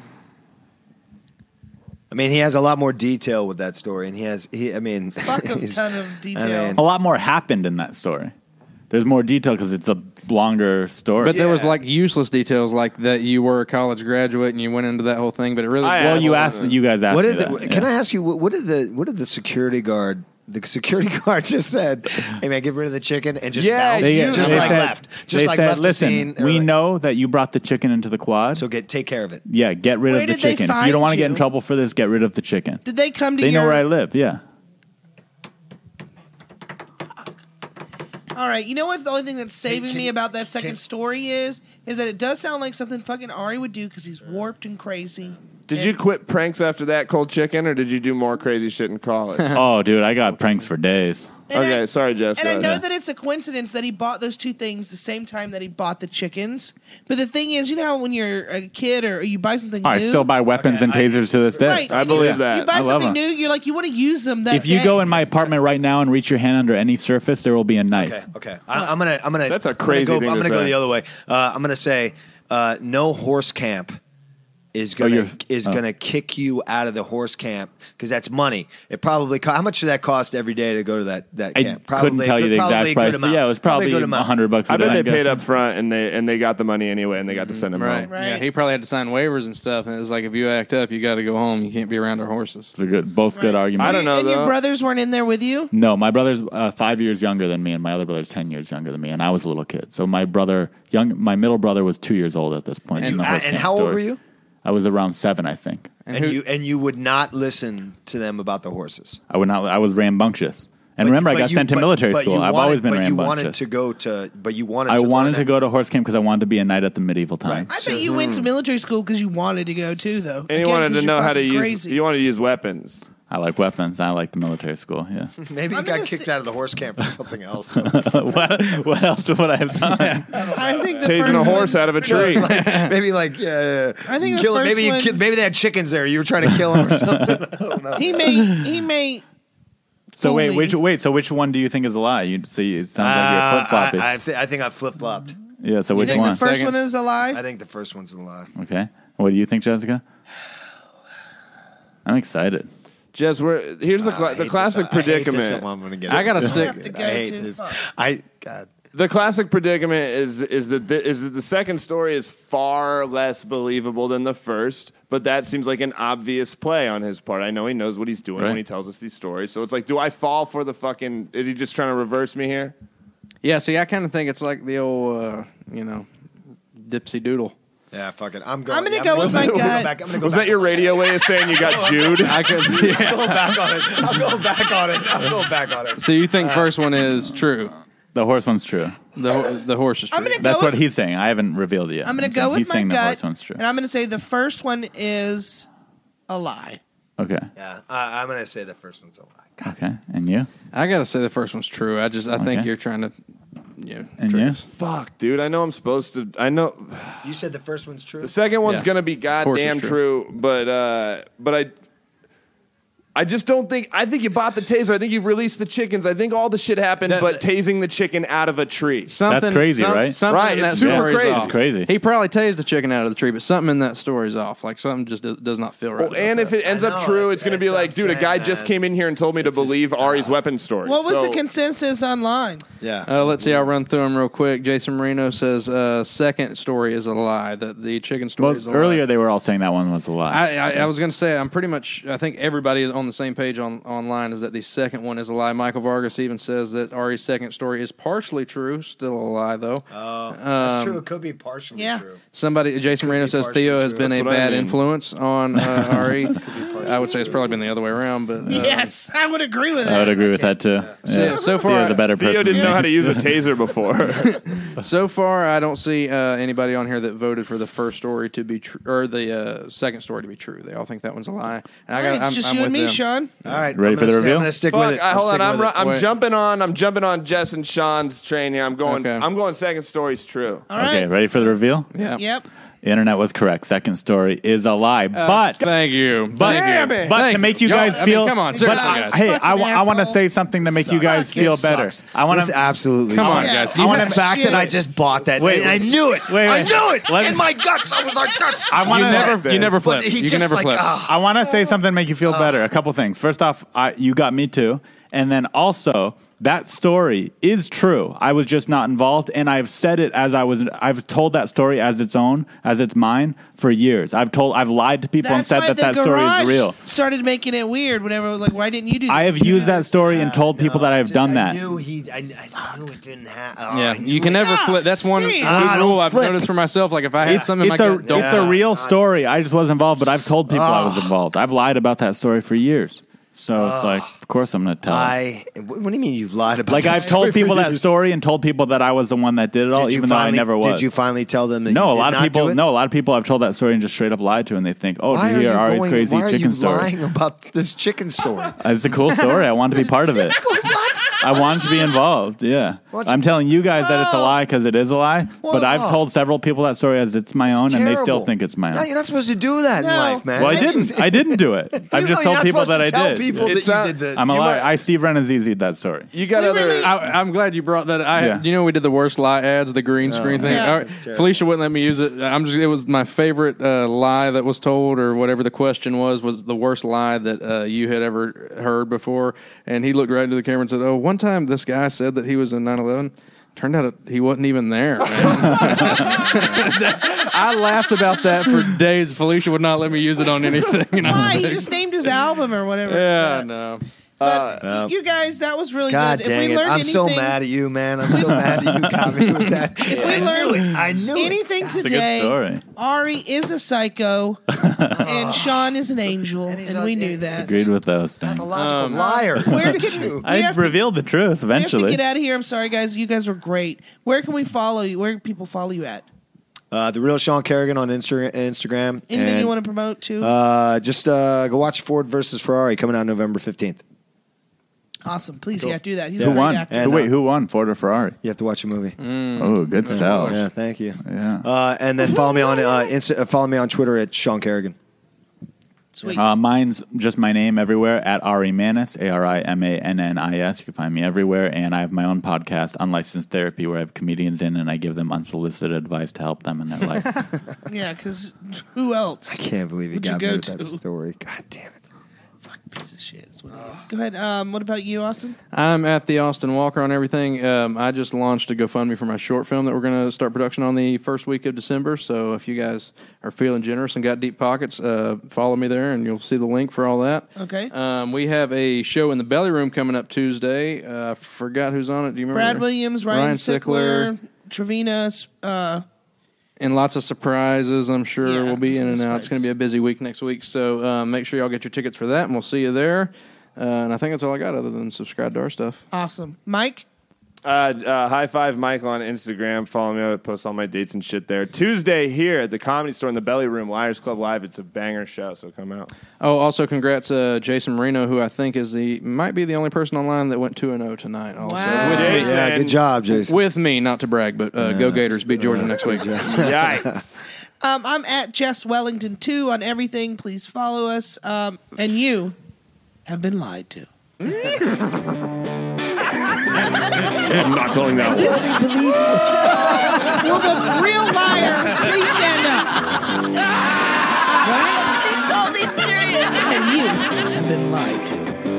I mean, he has a lot more detail with that story, and he has. He, I mean, Fuck a he's- ton of detail. I mean, A lot more happened in that story. There's more detail because it's a longer story. But there was Yeah. like useless details, like that you were a college graduate and you went into that whole thing. But it really, I well, asked you him asked, that. you guys asked what me did the, that. can yeah. I ask you what, what did the what did the security guard the security guard just said? Hey man, get rid of the chicken and just Yeah, bounce, they- just they like said- left, just they like said, left listen, the scene. or we like- know that you brought the chicken into the quad. So get take care of it. yeah, get rid Where of the did they chicken. If you find don't want to get in you? trouble for this, get rid of the chicken. Did they come to They your... know where I live. Yeah. All right, you know what? The only thing that's saving can- me about that second can- story is, is that it does sound like something fucking Ari would do because he's warped and crazy. Did And- you quit pranks after that cold chicken, or did you do more crazy shit in college? Oh, dude, I got pranks for days. And okay, I- sorry, Jess. And I uh, know that it's a coincidence that he bought those two things the same time that he bought the chickens. But the thing is, you know how when you're a kid or you buy something I new, still buy weapons Okay, and I- tasers to this day. right? I and believe you, that. You buy I love something them. new, you're like you want to use them that If you day. go in my apartment right now and reach your hand under any surface, there will be a knife. Okay, okay. I, I'm gonna I'm gonna. That's a I'm gonna crazy go, thing I'm to gonna go say. the other way. Uh, I'm gonna say uh, no horse camp is Oh, gonna you're- is oh. gonna kick you out of the horse camp because that's money. It probably co- how much did that cost every day to go to that that I camp? couldn't tell you the probably exact a good price, but amount. yeah, it was a probably good a amount. hundred bucks. I a bet day, they I'm paid guessing. up front and they and they got the money anyway, and they got to send them right? home. Right. Yeah, he probably had to sign waivers and stuff. And it was like, if you act up, you got to go home. You can't be around our horses. It's a good, both good Right. arguments. I don't know, And your though. brothers weren't in there with you. No, my brother's uh, five years younger than me, and my other brother's ten years younger than me, and I was a little kid. So my brother, young, my middle brother was two years old at this point. And, in you, the horse and camp how old story. were you? I was around seven, I think. And, who- you and you would not listen to them about the horses. I would not. I was rambunctious. And But- remember, I but got you- sent to but- military but school. you I've wanted- always been but you wanted rambunctious. to go to, but you wanted. I to wanted learn to it. go to horse camp because I wanted to be a knight at the medieval times. I So- bet you went to military school because you wanted to go too, though. And you Again, wanted 'cause to you're know how to fucking use. Crazy. You wanted to use weapons. I like weapons. I like the military school. Yeah. Maybe you I'm got gonna kicked say- out of the horse camp for something else. what, what else would I have done? I think the Tasing first a horse one, out of a tree. Like, maybe like yeah, I think the kill it. first Maybe you one- ki- maybe they had chickens there. You were trying to kill them or something. I don't know. He may. He may. So fool wait, me. which wait? So which one do you think is a lie? You see, it sounds like you're Uh, flip flopping. I, I, th- I think I flip flopped. Yeah. So You which think one? the first Seconds. one is a lie? I think the first one's a lie. Okay. What do you think, Jessica? I'm excited. Jess, we're, here's the Uh, I cla- hate the this. classic I hate this predicament. one. I'm gonna get I it. gotta I stick- have to go I hate to- this. Fuck. I God. The classic predicament is is that the, is that the second story is far less believable than the first, but that seems like an obvious play on his part. I know he knows what he's doing Right. when he tells us these stories. So it's like, do I fall for the fucking? Is he just trying to reverse me here? Yeah, see, I kind of think it's like the old, uh, you know, dipsy doodle. Yeah, fuck it. I'm going. I'm gonna yeah, go with my I'm gonna go gut. back. I'm gonna go Was back that your radio way of saying you got Jude? I could. I'm Yeah. going back on it. I'm going back on it. I'm going back on it. So you think first one is true? The horse one's true. The ho- the horse is true. I'm gonna go That's what with- he's saying. I haven't revealed it yet. I'm going to saying- go with he's my saying the gut, horse one's true. and I'm going to say the first one is a lie. Okay. Yeah, I, I'm gonna say the first one's a lie. Okay. And you? I gotta say the first one's true. I just I think Okay. you're trying to, you know, And trick you? us. Fuck, dude. I know I'm supposed to. I know You said the first one's true. the second one's Yeah. gonna be course it's goddamn true. true, but uh, but I. I just don't think. I think you bought the taser. I think you released the chickens. I think all the shit happened, That- but tasing the chicken out of a tree. Something, crazy, some- right? Something Right, in that it's super story's crazy. off. It's crazy. He probably tased the chicken out of the tree, but something in that story's off. Like something just does, does not feel right. Well, about and that. if it ends I up know, true, it's- it's, going to be it's like, dude, a upsetting, guy just man. came in here and told me to It's just- believe Ari's weapon story. What was So- the consensus online? Yeah. Uh, let's see. I'll run through them real quick. Jason Marino says uh, second story is a lie. That the chicken story Well, is a earlier lie. they were all saying that one was a lie. I, I, I was going to say I'm pretty much. I think everybody is on the same page on online. Is that the second one is a lie? Michael Vargas even says that Ari's second story is partially true. Still a lie though. Oh, that's Um, true. It could be partially yeah. true. Somebody, Jason Could Marino be says partially Theo has true. been That's a what I bad mean. influence on uh, Ari. I would say it's probably been the other way around, but uh, Yes, I would agree with that. I would agree with that too. So, Yeah. so far, Theo's a better Theo person. didn't than know me. how to use a taser before. So far, I don't see uh, anybody on here that voted for the first story to be true or the uh, second story to be true. They all think that one's a lie. And I All got, right, I'm, it's just I'm you with and me, them. Sean. All right. Ready I'm for gonna the st- reveal? I'm going to stick Fuck, with it. I, I'm hold on, sticking I'm, with ru- it. I'm Wait. jumping on. I'm jumping on Jess and Sean's train here. I'm going. Okay. I'm going. Second story's true. All right. Okay, ready for the reveal? Yeah. Yep. Internet was correct. Second story is a lie. Uh, but thank you. but, Thank you. but Thank to make you. you Y'all- guys I mean, feel, come on, but seriously, I- guys. hey, I, Fucking wa- I want to asshole. say something to make you guys This feel better. sucks. I want This to. absolutely Come on, sucks. guys. Yeah. You I wanna have- The fact Shit. that I just bought that, Wait, and I knew it. wait, I wait. knew it Let- in my guts. I was like, that's. I wanna- You never, you never But flip. he You can just never like, flip. ah. I want to say something to make you feel better. A couple things. First off, I, you got me too. And then also, that story is true. I was just not involved, and I've said it as I was. I've told that story as its own, as it's mine for years. I've told, I've lied to people and That's said why that the that story garage is real. started making it weird whenever I was like, why didn't you do that? I have used that story and told people that I've Just- done I that. Knew he, I, I knew it didn't happen. Yeah, you can never Yeah. flip. That's one Damn. good Ah, rule don't I've flip. noticed for myself. Like if I had It's, something in it's my a gut, don't it's a Yeah. real story. I just wasn't involved, but I've told people I was Oh. involved. I've lied about that story for years. So it's like, of course I'm going to tell. them. I. What what do you mean you've lied about? Like that I've story told for people that years? story and told people that I was the one that did it all, Did you even though I finally- never was. Did you finally tell them that No, you a did lot of not people. do it? No, a lot of people I've told that story and just straight up lied to, and they think, "Oh, Why do are you you hear Ari's going, crazy why are chicken you story?" lying about this chicken story? It's a cool story. I want to be part of it. I want to be involved. Yeah, What's- I'm telling you guys that it's a lie because it is a lie. But I've Whoa. told several people that story as it's my own, It's and they still terrible. think it's my No, own. you're not supposed to do that in No. life, man. Well, I You're didn't. supposed to- I didn't do it. I've You just know, told you're not people supposed that to I tell did. people It's that not- you did the. I'm a You liar. might- I Steve Renazizi'd that story. You got We other. really- I, I'm glad you brought that. I, Yeah. you know, we did the worst lie ads, the green screen thing. Yeah. All right, That's terrible. Felicia wouldn't let me use it. I'm just. It was my favorite uh, lie that was told, or whatever the question was, was the worst lie that uh, you had ever heard before. And he looked right into the camera and said, "Oh, one time this guy said that he was in nine eleven. Turned out it, he wasn't even there, man." I laughed about that for days. Felicia would not let me use it on anything. And I'm Why? He like, just named his album or whatever. yeah, But- no. But you guys, that was really God good. dang if we it! learned I'm anything, so mad at you, man. I'm so mad that you got me with that. we I knew learned it. I knew it. anything a good today, story. Ari is a psycho, and Sean is an angel, and, he's we a- knew that. Agreed with those things. Pathological Um, liar. Where can we I have to- revealed the truth We have to eventually. get out of here. I'm sorry, guys. You guys were great. Where can we follow you? Where can people follow you at? Uh, the real Sean Kerrigan on Insta- Instagram. Anything and, you want to promote too? Uh, just uh, go watch Ford versus Ferrari coming out November fifteenth. awesome. Please, yeah, do that. He's Who a great won? actor. And, Who- Wait, uh, who won? Ford or Ferrari? You have to watch the movie. Oh, good sell. Yeah, thank you. Yeah. Uh, and then follow me on uh, Insta- uh, follow me on Twitter at Sean Kerrigan. Sweet. Uh, mine's just my name everywhere at Ari Manis, A R I M A N N I S. You can find me everywhere. And I have my own podcast, Unlicensed Therapy, where I have comedians in and I give them unsolicited advice to help them in their life. yeah, because who else? I can't believe you Who'd you got go me with to? that story. God damn it. Fuck, piece of shit. That's what it is. Go ahead. Um, what about you, Austin? I'm at the Austin Walker on everything. Um, I just launched a GoFundMe for my short film that we're going to start production on the first week of December. So if you guys are feeling generous and got deep pockets, uh, follow me there, and you'll see the link for all that. Okay. Um, we have a show in the Belly Room coming up Tuesday. Uh, I forgot who's on it. Do you remember? Brad Williams, Ryan, Ryan Sickler, Sickler. Trevina. Uh, And lots of surprises, I'm sure. Yeah, we'll be some in and out. It's going to be a busy week next week. So um, make sure y'all get your tickets for that, and we'll see you there. Uh, and I think that's all I got other than subscribe to our stuff. awesome. Mike? Uh, uh, high five Michael on Instagram. Follow me. I post all my dates and shit there. Tuesday here at the Comedy Store in the Belly Room, Liars Club Live. It's a banger show, so come out. Oh, also congrats uh, Jason Marino, who I think is the might be the only person online that went two and zero tonight. Also. Wow. With, Jason. Yeah, good job, Jason. with me, not to brag, but uh, go Gators, beat Georgia next week. Yikes. Um, I'm at Jess Wellington two on everything. Please follow us. Um, and you, have been lied to. I'm not telling that one. Disney believe Will the real liar please stand up? Right? She's totally serious. And you have been lied to.